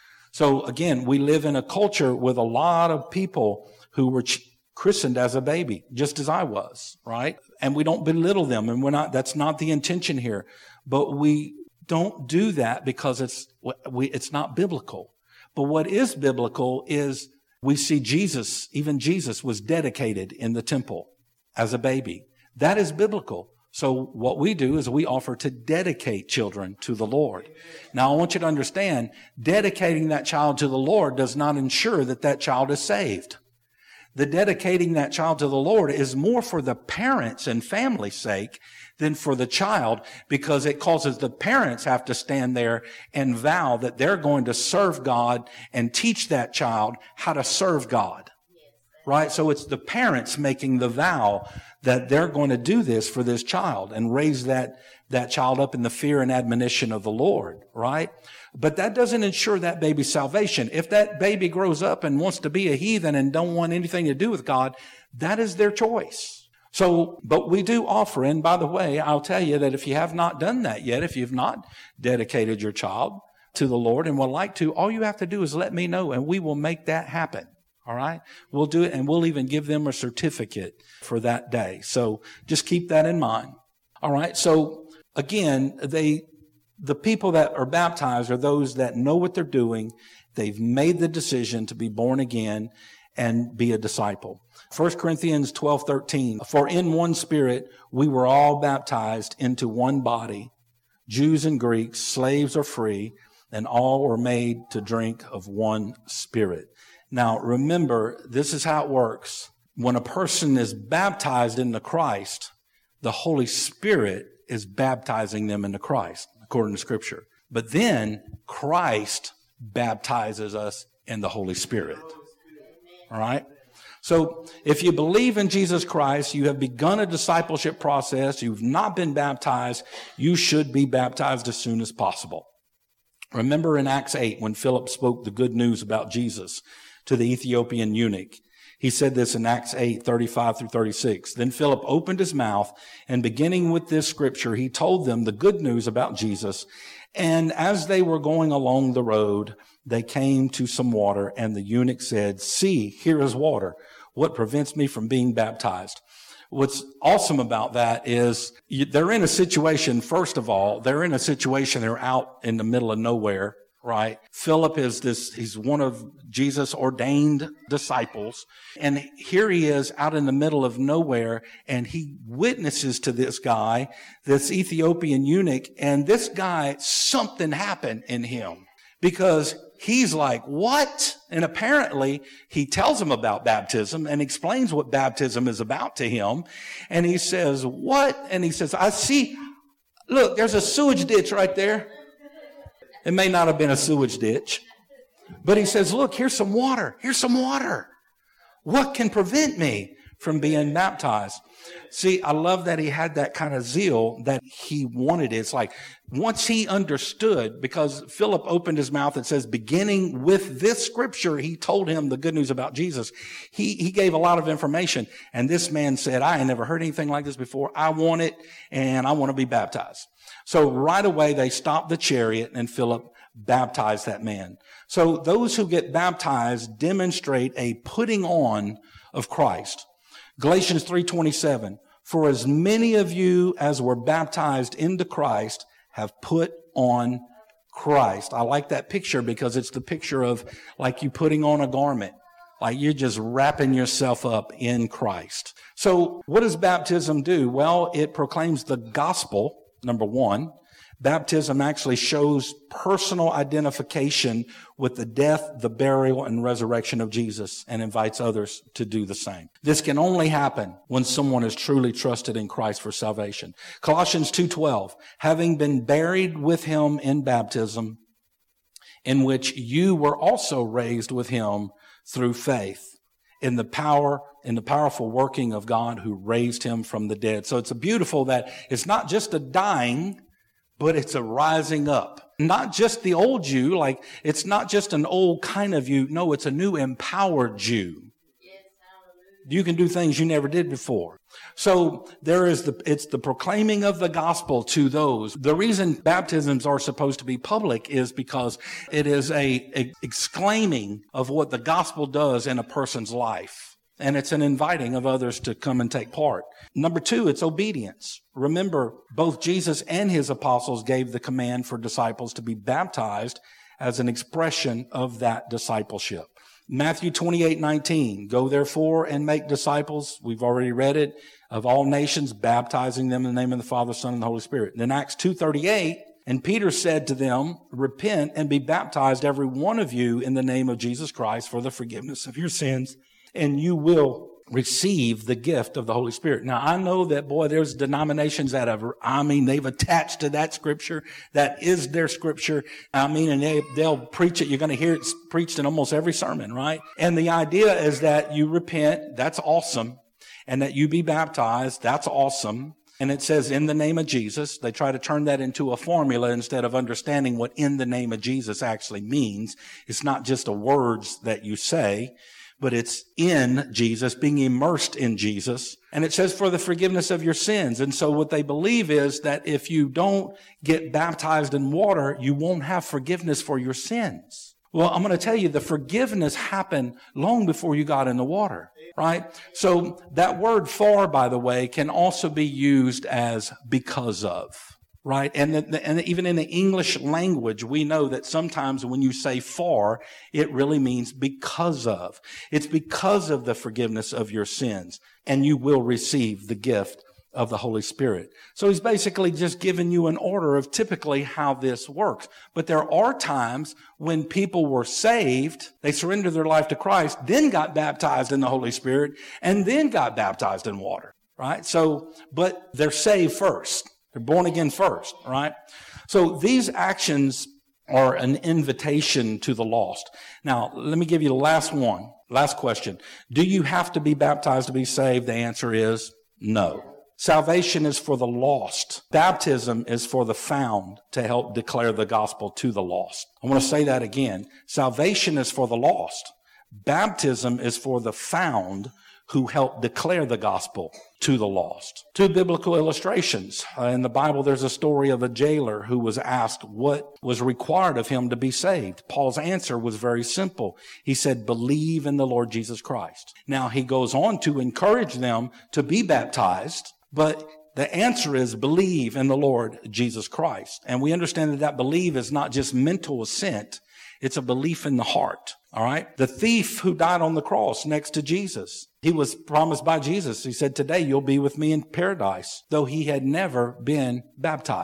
So again, we live in a culture with a lot of people who were christened as a baby, just as I was, right? And we don't belittle them, and that's not the intention here. But we don't do that because it's not biblical. But what is biblical is we see Jesus, even Jesus was dedicated in the temple as a baby. That is biblical. So what we do is we offer to dedicate children to the Lord. Now, I want you to understand, dedicating that child to the Lord does not ensure that that child is saved. The dedicating that child to the Lord is more for the parents and family's sake than for the child, because it causes the parents have to stand there and vow that they're going to serve God and teach that child how to serve God. Right? So it's the parents making the vow that they're going to do this for this child and raise that child up in the fear and admonition of the Lord, right? But that doesn't ensure that baby's salvation. If that baby grows up and wants to be a heathen and don't want anything to do with God, that is their choice. So, but we do offer, and by the way, I'll tell you that if you have not done that yet, if you've not dedicated your child to the Lord and would like to, all you have to do is let me know and we will make that happen. All right? We'll do it, and we'll even give them a certificate for that day. So just keep that in mind. All right? So again, the people that are baptized are those that know what they're doing. They've made the decision to be born again and be a disciple. 1 Corinthians 12:13, for in one Spirit we were all baptized into one body, Jews and Greeks, slaves or free, and all were made to drink of one Spirit. Now, remember, this is how it works. When a person is baptized into Christ, the Holy Spirit is baptizing them into Christ, according to Scripture. But then Christ baptizes us in the Holy Spirit. All right? So if you believe in Jesus Christ, you have begun a discipleship process, you've not been baptized, you should be baptized as soon as possible. Remember in Acts 8 when Philip spoke the good news about Jesus to the Ethiopian eunuch. He said this in Acts 8:35 through 36. Then Philip opened his mouth, and beginning with this scripture, he told them the good news about Jesus. And as they were going along the road, they came to some water, and the eunuch said, see, here is water. What prevents me from being baptized? What's awesome about that is they're in a situation, first of all, they're out in the middle of nowhere. Right? Philip he's one of Jesus' ordained disciples. And here he is out in the middle of nowhere, and he witnesses to this guy, this Ethiopian eunuch, and this guy, something happened in him because he's like, what? And apparently he tells him about baptism and explains what baptism is about to him. And he says, what? And he says, I see, look, there's a sewage ditch right there. It may not have been a sewage ditch, but he says, look, here's some water. Here's some water. What can prevent me from being baptized? See, I love that he had that kind of zeal that he wanted it. It's like once he understood, because Philip opened his mouth and says, beginning with this scripture, he told him the good news about Jesus. He gave a lot of information. And this man said, I ain't never heard anything like this before. I want it, and I want to be baptized. So right away, they stopped the chariot, and Philip baptized that man. So those who get baptized demonstrate a putting on of Christ. Galatians 3:27, for as many of you as were baptized into Christ have put on Christ. I like that picture because it's the picture of like you putting on a garment, like you're just wrapping yourself up in Christ. So what does baptism do? Well, it proclaims the gospel, number one. Baptism actually shows personal identification with the death, the burial, and resurrection of Jesus and invites others to do the same. This can only happen when someone is truly trusted in Christ for salvation. Colossians 2:12, having been buried with him in baptism, in which you were also raised with him through faith in the powerful working of God who raised him from the dead. So it's beautiful that it's not just a dying, but it's a rising up. Not just the old you, like it's not just an old kind of you. No, it's a new empowered you. You can do things you never did before. So it's the proclaiming of the gospel to those. The reason baptisms are supposed to be public is because it is a exclaiming of what the gospel does in a person's life. And it's an inviting of others to come and take part. Number two, it's obedience. Remember, both Jesus and his apostles gave the command for disciples to be baptized as an expression of that discipleship. Matthew 28:19, go therefore and make disciples. We've already read it, of all nations, baptizing them in the name of the Father, Son, and the Holy Spirit. And then Acts 2:38, and Peter said to them, repent and be baptized, every one of you, in the name of Jesus Christ for the forgiveness of your sins, and you will receive the gift of the Holy Spirit. Now, I know that, boy, there's denominations that they've attached to that scripture. That is their scripture. And they'll preach it. You're going to hear it preached in almost every sermon, right? And the idea is that you repent. That's awesome. And that you be baptized. That's awesome. And it says in the name of Jesus. They try to turn that into a formula instead of understanding what in the name of Jesus actually means. It's not just the words that you say, but it's in Jesus, being immersed in Jesus. And it says for the forgiveness of your sins. And so what they believe is that if you don't get baptized in water, you won't have forgiveness for your sins. Well, I'm going to tell you, the forgiveness happened long before you got in the water, right? So that word for, by the way, can also be used as because of. Right? And even in the English language, we know that sometimes when you say for, it really means because of. It's because of the forgiveness of your sins, and you will receive the gift of the Holy Spirit. So he's basically just giving you an order of typically how this works. But there are times when people were saved, they surrendered their life to Christ, then got baptized in the Holy Spirit, and then got baptized in water. Right? So, but they're saved first. They're born again first, right? So these actions are an invitation to the lost. Now, let me give you the last question. Do you have to be baptized to be saved? The answer is no. Salvation is for the lost. Baptism is for the found to help declare the gospel to the lost. I want to say that again. Salvation is for the lost. Baptism is for the found who help declare the gospel to the lost. Two biblical illustrations. In the Bible, there's a story of a jailer who was asked what was required of him to be saved. Paul's answer was very simple. He said, believe in the Lord Jesus Christ. Now, he goes on to encourage them to be baptized, but the answer is believe in the Lord Jesus Christ. And we understand that belief is not just mental assent. It's a belief in the heart. All right. The thief who died on the cross next to Jesus, he was promised by Jesus. He said, today you'll be with me in paradise, though he had never been baptized.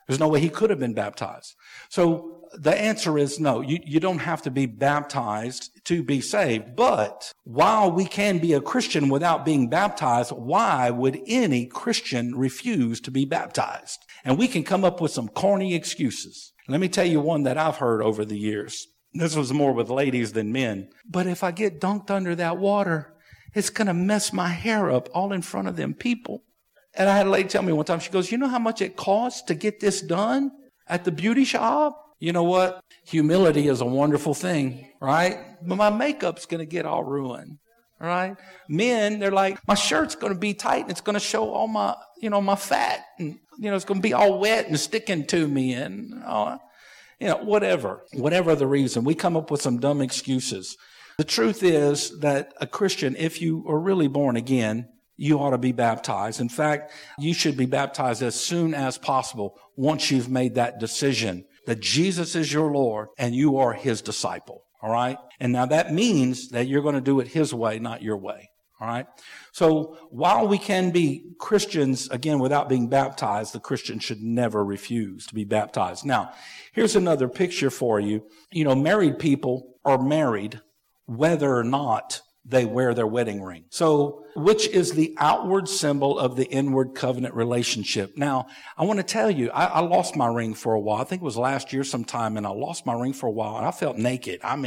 There's no way he could have been baptized. So the answer is no. You don't have to be baptized to be saved. But while we can be a Christian without being baptized, why would any Christian refuse to be baptized? And we can come up with some corny excuses. Let me tell you one that I've heard over the years. This was more with ladies than men. But if I get dunked under that water, it's going to mess my hair up all in front of them people. And I had a lady tell me one time, she goes, you know how much it costs to get this done at the beauty shop? You know what? Humility is a wonderful thing, right? But my makeup's going to get all ruined, right? Men, they're like, my shirt's going to be tight and it's going to show all my, my fat. And, it's going to be all wet and sticking to me and, whatever the reason. We come up with some dumb excuses. The truth is that a Christian, if you are really born again, you ought to be baptized. In fact, you should be baptized as soon as possible once you've made that decision that Jesus is your Lord and you are his disciple. All right. And now that means that you're going to do it his way, not your way. All right. So while we can be Christians, again, without being baptized, the Christian should never refuse to be baptized. Now, here's another picture for you. Married people are married whether or not they wear their wedding ring. So, which is the outward symbol of the inward covenant relationship. Now, I want to tell you, I lost my ring for a while. I think it was last year sometime, and I lost my ring for a while, and I felt naked. I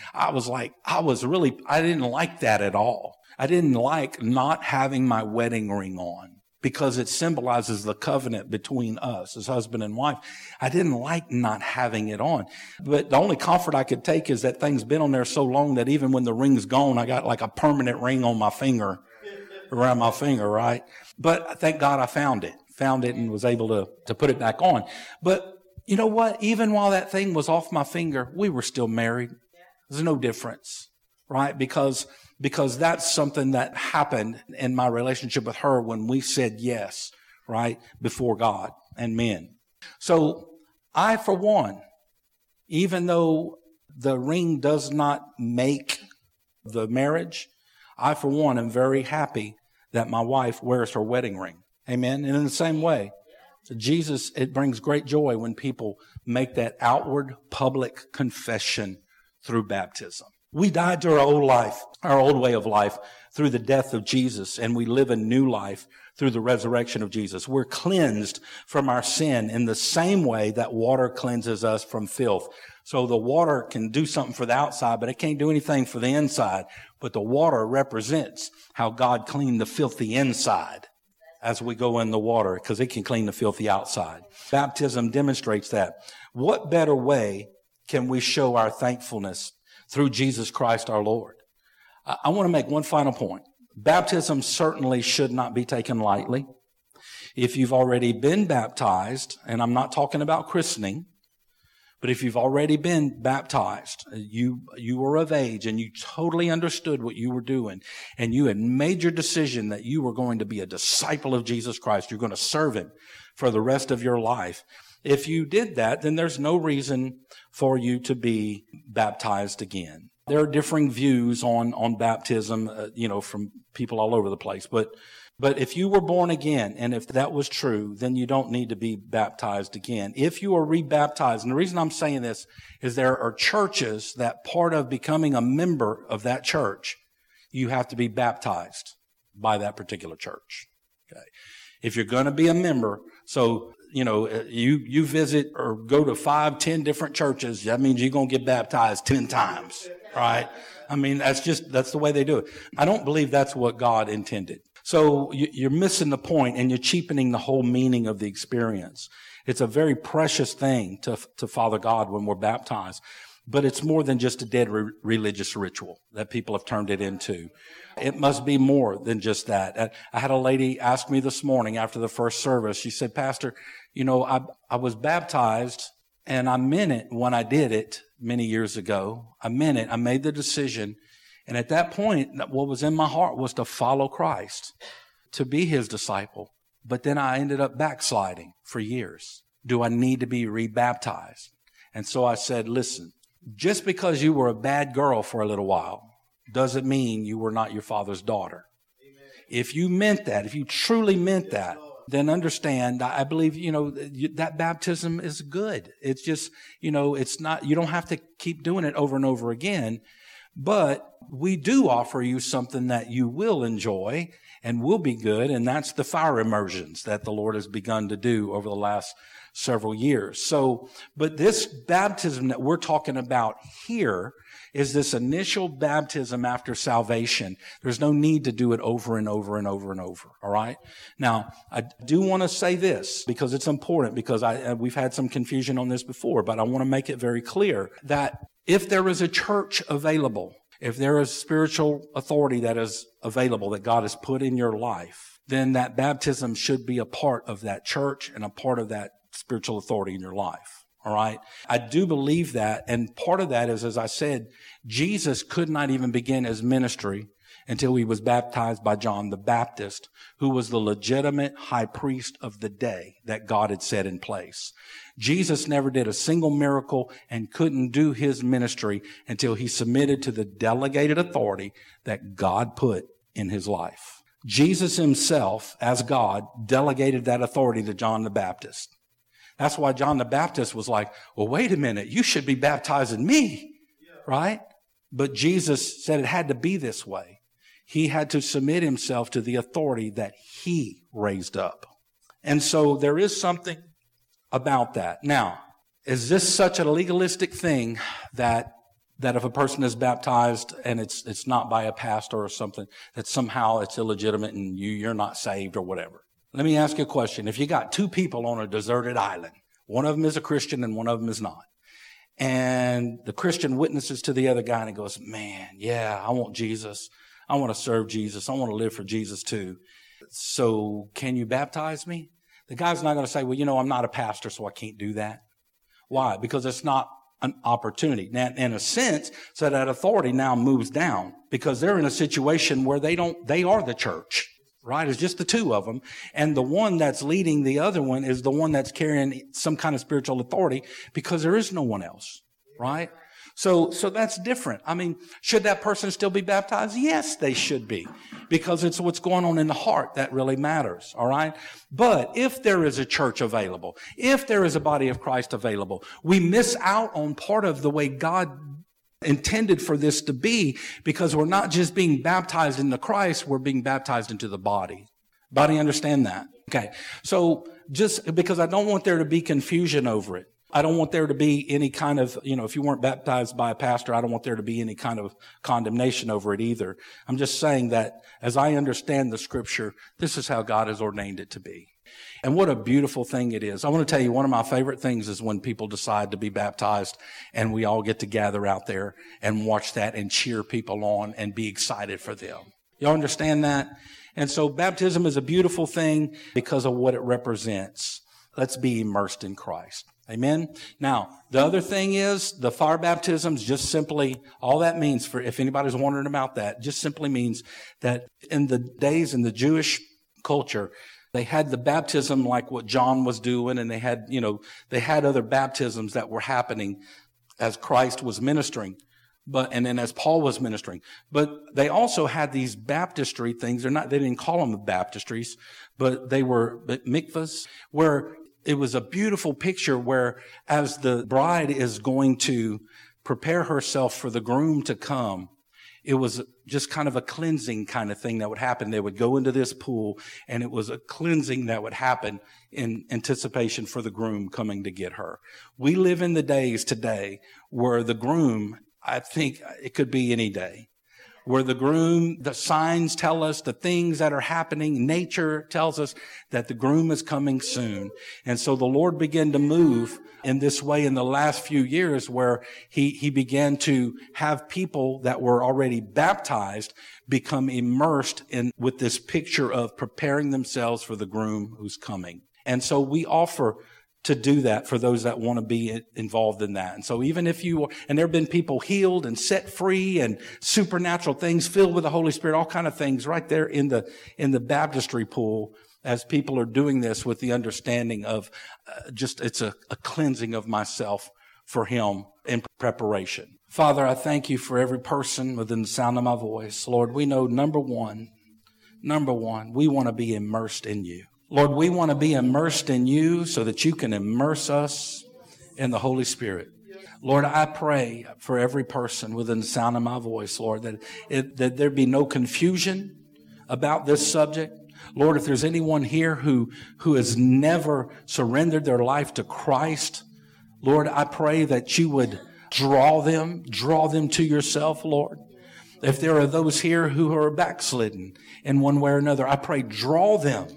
didn't like that at all. I didn't like not having my wedding ring on because it symbolizes the covenant between us as husband and wife. I didn't like not having it on. But the only comfort I could take is that thing's been on there so long that even when the ring's gone, I got like a permanent ring on my finger, around my finger, right? But thank God I found it and was able to put it back on. But you know what? Even while that thing was off my finger, we were still married. There's no difference, right? Because that's something that happened in my relationship with her when we said yes, right, before God and men. So I, for one, even though the ring does not make the marriage, I, for one, am very happy that my wife wears her wedding ring. Amen. And in the same way, Jesus, it brings great joy when people make that outward public confession through baptism. We died to our old life, our old way of life, through the death of Jesus, and we live a new life through the resurrection of Jesus. We're cleansed from our sin in the same way that water cleanses us from filth. So the water can do something for the outside, but it can't do anything for the inside. But the water represents how God cleaned the filthy inside as we go in the water, because it can clean the filthy outside. Baptism demonstrates that. What better way can we show our thankfulness through Jesus Christ our Lord? I want to make one final point. Baptism certainly should not be taken lightly. If you've already been baptized, and I'm not talking about christening, but if you've already been baptized, you were of age and you totally understood what you were doing, and you had made your decision that you were going to be a disciple of Jesus Christ, you're going to serve him for the rest of your life. If you did that, then there's no reason for you to be baptized again. There are differing views on baptism, from people all over the place. But if you were born again, and if that was true, then you don't need to be baptized again. If you are rebaptized, and the reason I'm saying this is there are churches that part of becoming a member of that church, you have to be baptized by that particular church. Okay. If you're going to be a member, so you visit or go to 5-10 different churches, that means you're going to get baptized 10 times, right? I mean, that's the way they do it. I don't believe that's what God intended. So you're missing the point and you're cheapening the whole meaning of the experience. It's a very precious thing to Father God when we're baptized, but it's more than just a dead religious ritual that people have turned it into. It must be more than just that. I had a lady ask me this morning after the first service. She said, Pastor, I was baptized and I meant it when I did it many years ago. I meant it. I made the decision. And at that point, what was in my heart was to follow Christ, to be his disciple. But then I ended up backsliding for years. Do I need to be rebaptized? And so I said, listen, just because you were a bad girl for a little while doesn't mean you were not your father's daughter. Amen. If you meant that, if you truly meant that, then understand, I believe, that baptism is good. It's just, it's not, you don't have to keep doing it over and over again. But we do offer you something that you will enjoy and will be good, and that's the fire immersions that the Lord has begun to do over the last several years. So, but this baptism that we're talking about here is this initial baptism after salvation. There's no need to do it over and over and over and over. All right. Now, I do want to say this because it's important, because we've had some confusion on this before, but I want to make it very clear that if there is a church available, if there is spiritual authority that is available that God has put in your life, then that baptism should be a part of that church and a part of that spiritual authority in your life. All right. I do believe that. And part of that is, as I said, Jesus could not even begin his ministry until he was baptized by John the Baptist, who was the legitimate high priest of the day that God had set in place. Jesus never did a single miracle and couldn't do his ministry until he submitted to the delegated authority that God put in his life. Jesus himself, as God, delegated that authority to John the Baptist. That's why John the Baptist was like, well, wait a minute, you should be baptizing me, right? But Jesus said it had to be this way. He had to submit himself to the authority that he raised up. And so there is something about that. Now, is this such a legalistic thing that if a person is baptized and it's not by a pastor or something, that somehow it's illegitimate and you're not saved or whatever? Let me ask you a question. If you got two people on a deserted island, one of them is a Christian and one of them is not, and the Christian witnesses to the other guy and he goes, man, yeah, I want Jesus. I want to serve Jesus. I want to live for Jesus too. So can you baptize me? The guy's not going to say, well, I'm not a pastor, so I can't do that. Why? Because it's not an opportunity. Now, in a sense, so that authority now moves down because they're in a situation where they are the church. Right? It's just the two of them. And the one that's leading the other one is the one that's carrying some kind of spiritual authority because there is no one else. Right? So that's different. I mean, should that person still be baptized? Yes, they should be, because it's what's going on in the heart that really matters. All right. But if there is a church available, if there is a body of Christ available, we miss out on part of the way God intended for this to be, because we're not just being baptized into Christ, we're being baptized into the body. Body, understand that? Okay. So just because I don't want there to be confusion over it. I don't want there to be any kind of, if you weren't baptized by a pastor, I don't want there to be any kind of condemnation over it either. I'm just saying that as I understand the scripture, this is how God has ordained it to be. And what a beautiful thing it is. I want to tell you, one of my favorite things is when people decide to be baptized and we all get to gather out there and watch that and cheer people on and be excited for them. Y'all understand that? And so baptism is a beautiful thing because of what it represents. Let's be immersed in Christ. Amen. Now, the other thing is the fire baptisms just simply, all that means, for if anybody's wondering about that, just simply means that in the days in the Jewish culture, they had the baptism like what John was doing, and they had other baptisms that were happening as Christ was ministering, and then as Paul was ministering. But they also had these baptistry things. They didn't call them the baptistries, but they were mikvahs, where it was a beautiful picture where as the bride is going to prepare herself for the groom to come, it was just kind of a cleansing kind of thing that would happen. They would go into this pool, and it was a cleansing that would happen in anticipation for the groom coming to get her. We live in the days today where the groom, I think it could be any day, where the groom, the signs tell us the things that are happening. Nature tells us that the groom is coming soon. And so the Lord began to move in this way in the last few years, where he began to have people that were already baptized become immersed in with this picture of preparing themselves for the groom who's coming. And so we offer to do that for those that want to be involved in that. And so even if and there have been people healed and set free and supernatural things filled with the Holy Spirit, all kind of things right there in the baptistry pool, as people are doing this with the understanding of it's a cleansing of myself for Him in preparation. Father, I thank you for every person within the sound of my voice. Lord, we know number one, we want to be immersed in you. Lord, we want to be immersed in you so that you can immerse us in the Holy Spirit. Lord, I pray for every person within the sound of my voice, Lord, that there be no confusion about this subject. Lord, if there's anyone here who has never surrendered their life to Christ, Lord, I pray that you would draw them to yourself, Lord. If there are those here who are backslidden in one way or another, I pray draw them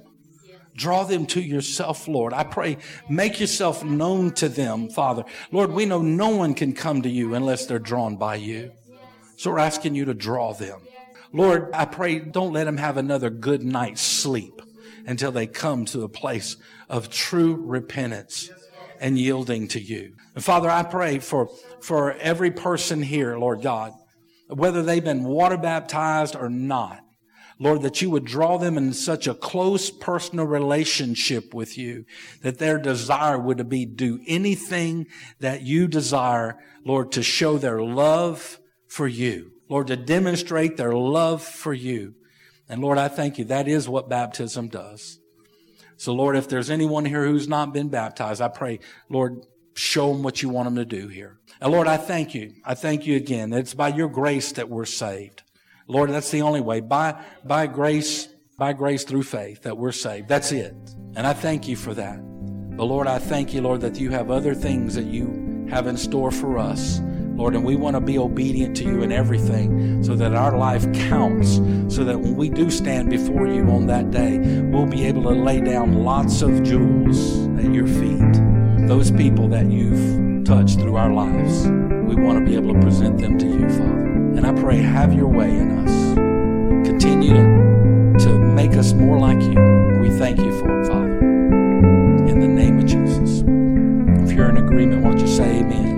to yourself, Lord. I pray make yourself known to them, Father. Lord, we know no one can come to you unless they're drawn by you. So we're asking you to draw them. Lord, I pray don't let them have another good night's sleep until they come to a place of true repentance and yielding to you. And Father, I pray for every person here, Lord God, whether they've been water baptized or not, Lord, that you would draw them in such a close personal relationship with you that their desire would be do anything that you desire, Lord, to show their love for you, Lord, to demonstrate their love for you. And Lord, I thank you. That is what baptism does. So Lord, if there's anyone here who's not been baptized, I pray, Lord, show them what you want them to do here. And Lord, I thank you. I thank you again. It's by your grace that we're saved. Lord, that's the only way. By grace through faith that we're saved. That's it. And I thank you for that. But Lord, I thank you, Lord, that you have other things that you have in store for us. Lord, and we want to be obedient to you in everything so that our life counts, so that when we do stand before you on that day, we'll be able to lay down lots of jewels at your feet. Those people that you've touched through our lives, we want to be able to present them to you, Father. And I pray, have your way in us. Continue to make us more like you. We thank you for it, Father. In the name of Jesus. If you're in agreement, won't you say amen?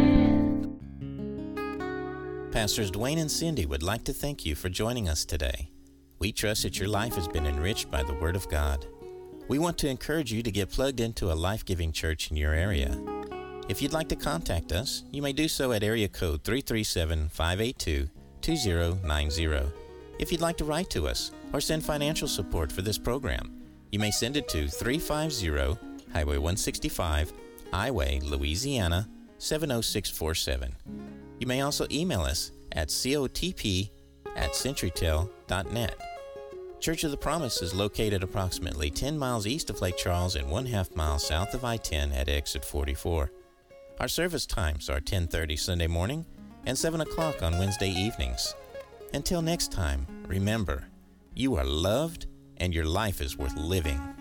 Pastors Dwayne and Cindy would like to thank you for joining us today. We trust that your life has been enriched by the Word of God. We want to encourage you to get plugged into a life-giving church in your area. If you'd like to contact us, you may do so at area code 337-582-2090. If you'd like to write to us or send financial support for this program, you may send it to 350 Highway 165, Iway, Louisiana, 70647. You may also email us at cotp@centurytel.net. Church of the Promise is located approximately 10 miles east of Lake Charles and 1/2 mile south of I-10 at exit 44. Our service times are 10:30 Sunday morning and 7 o'clock on Wednesday evenings. Until next time, remember, you are loved and your life is worth living.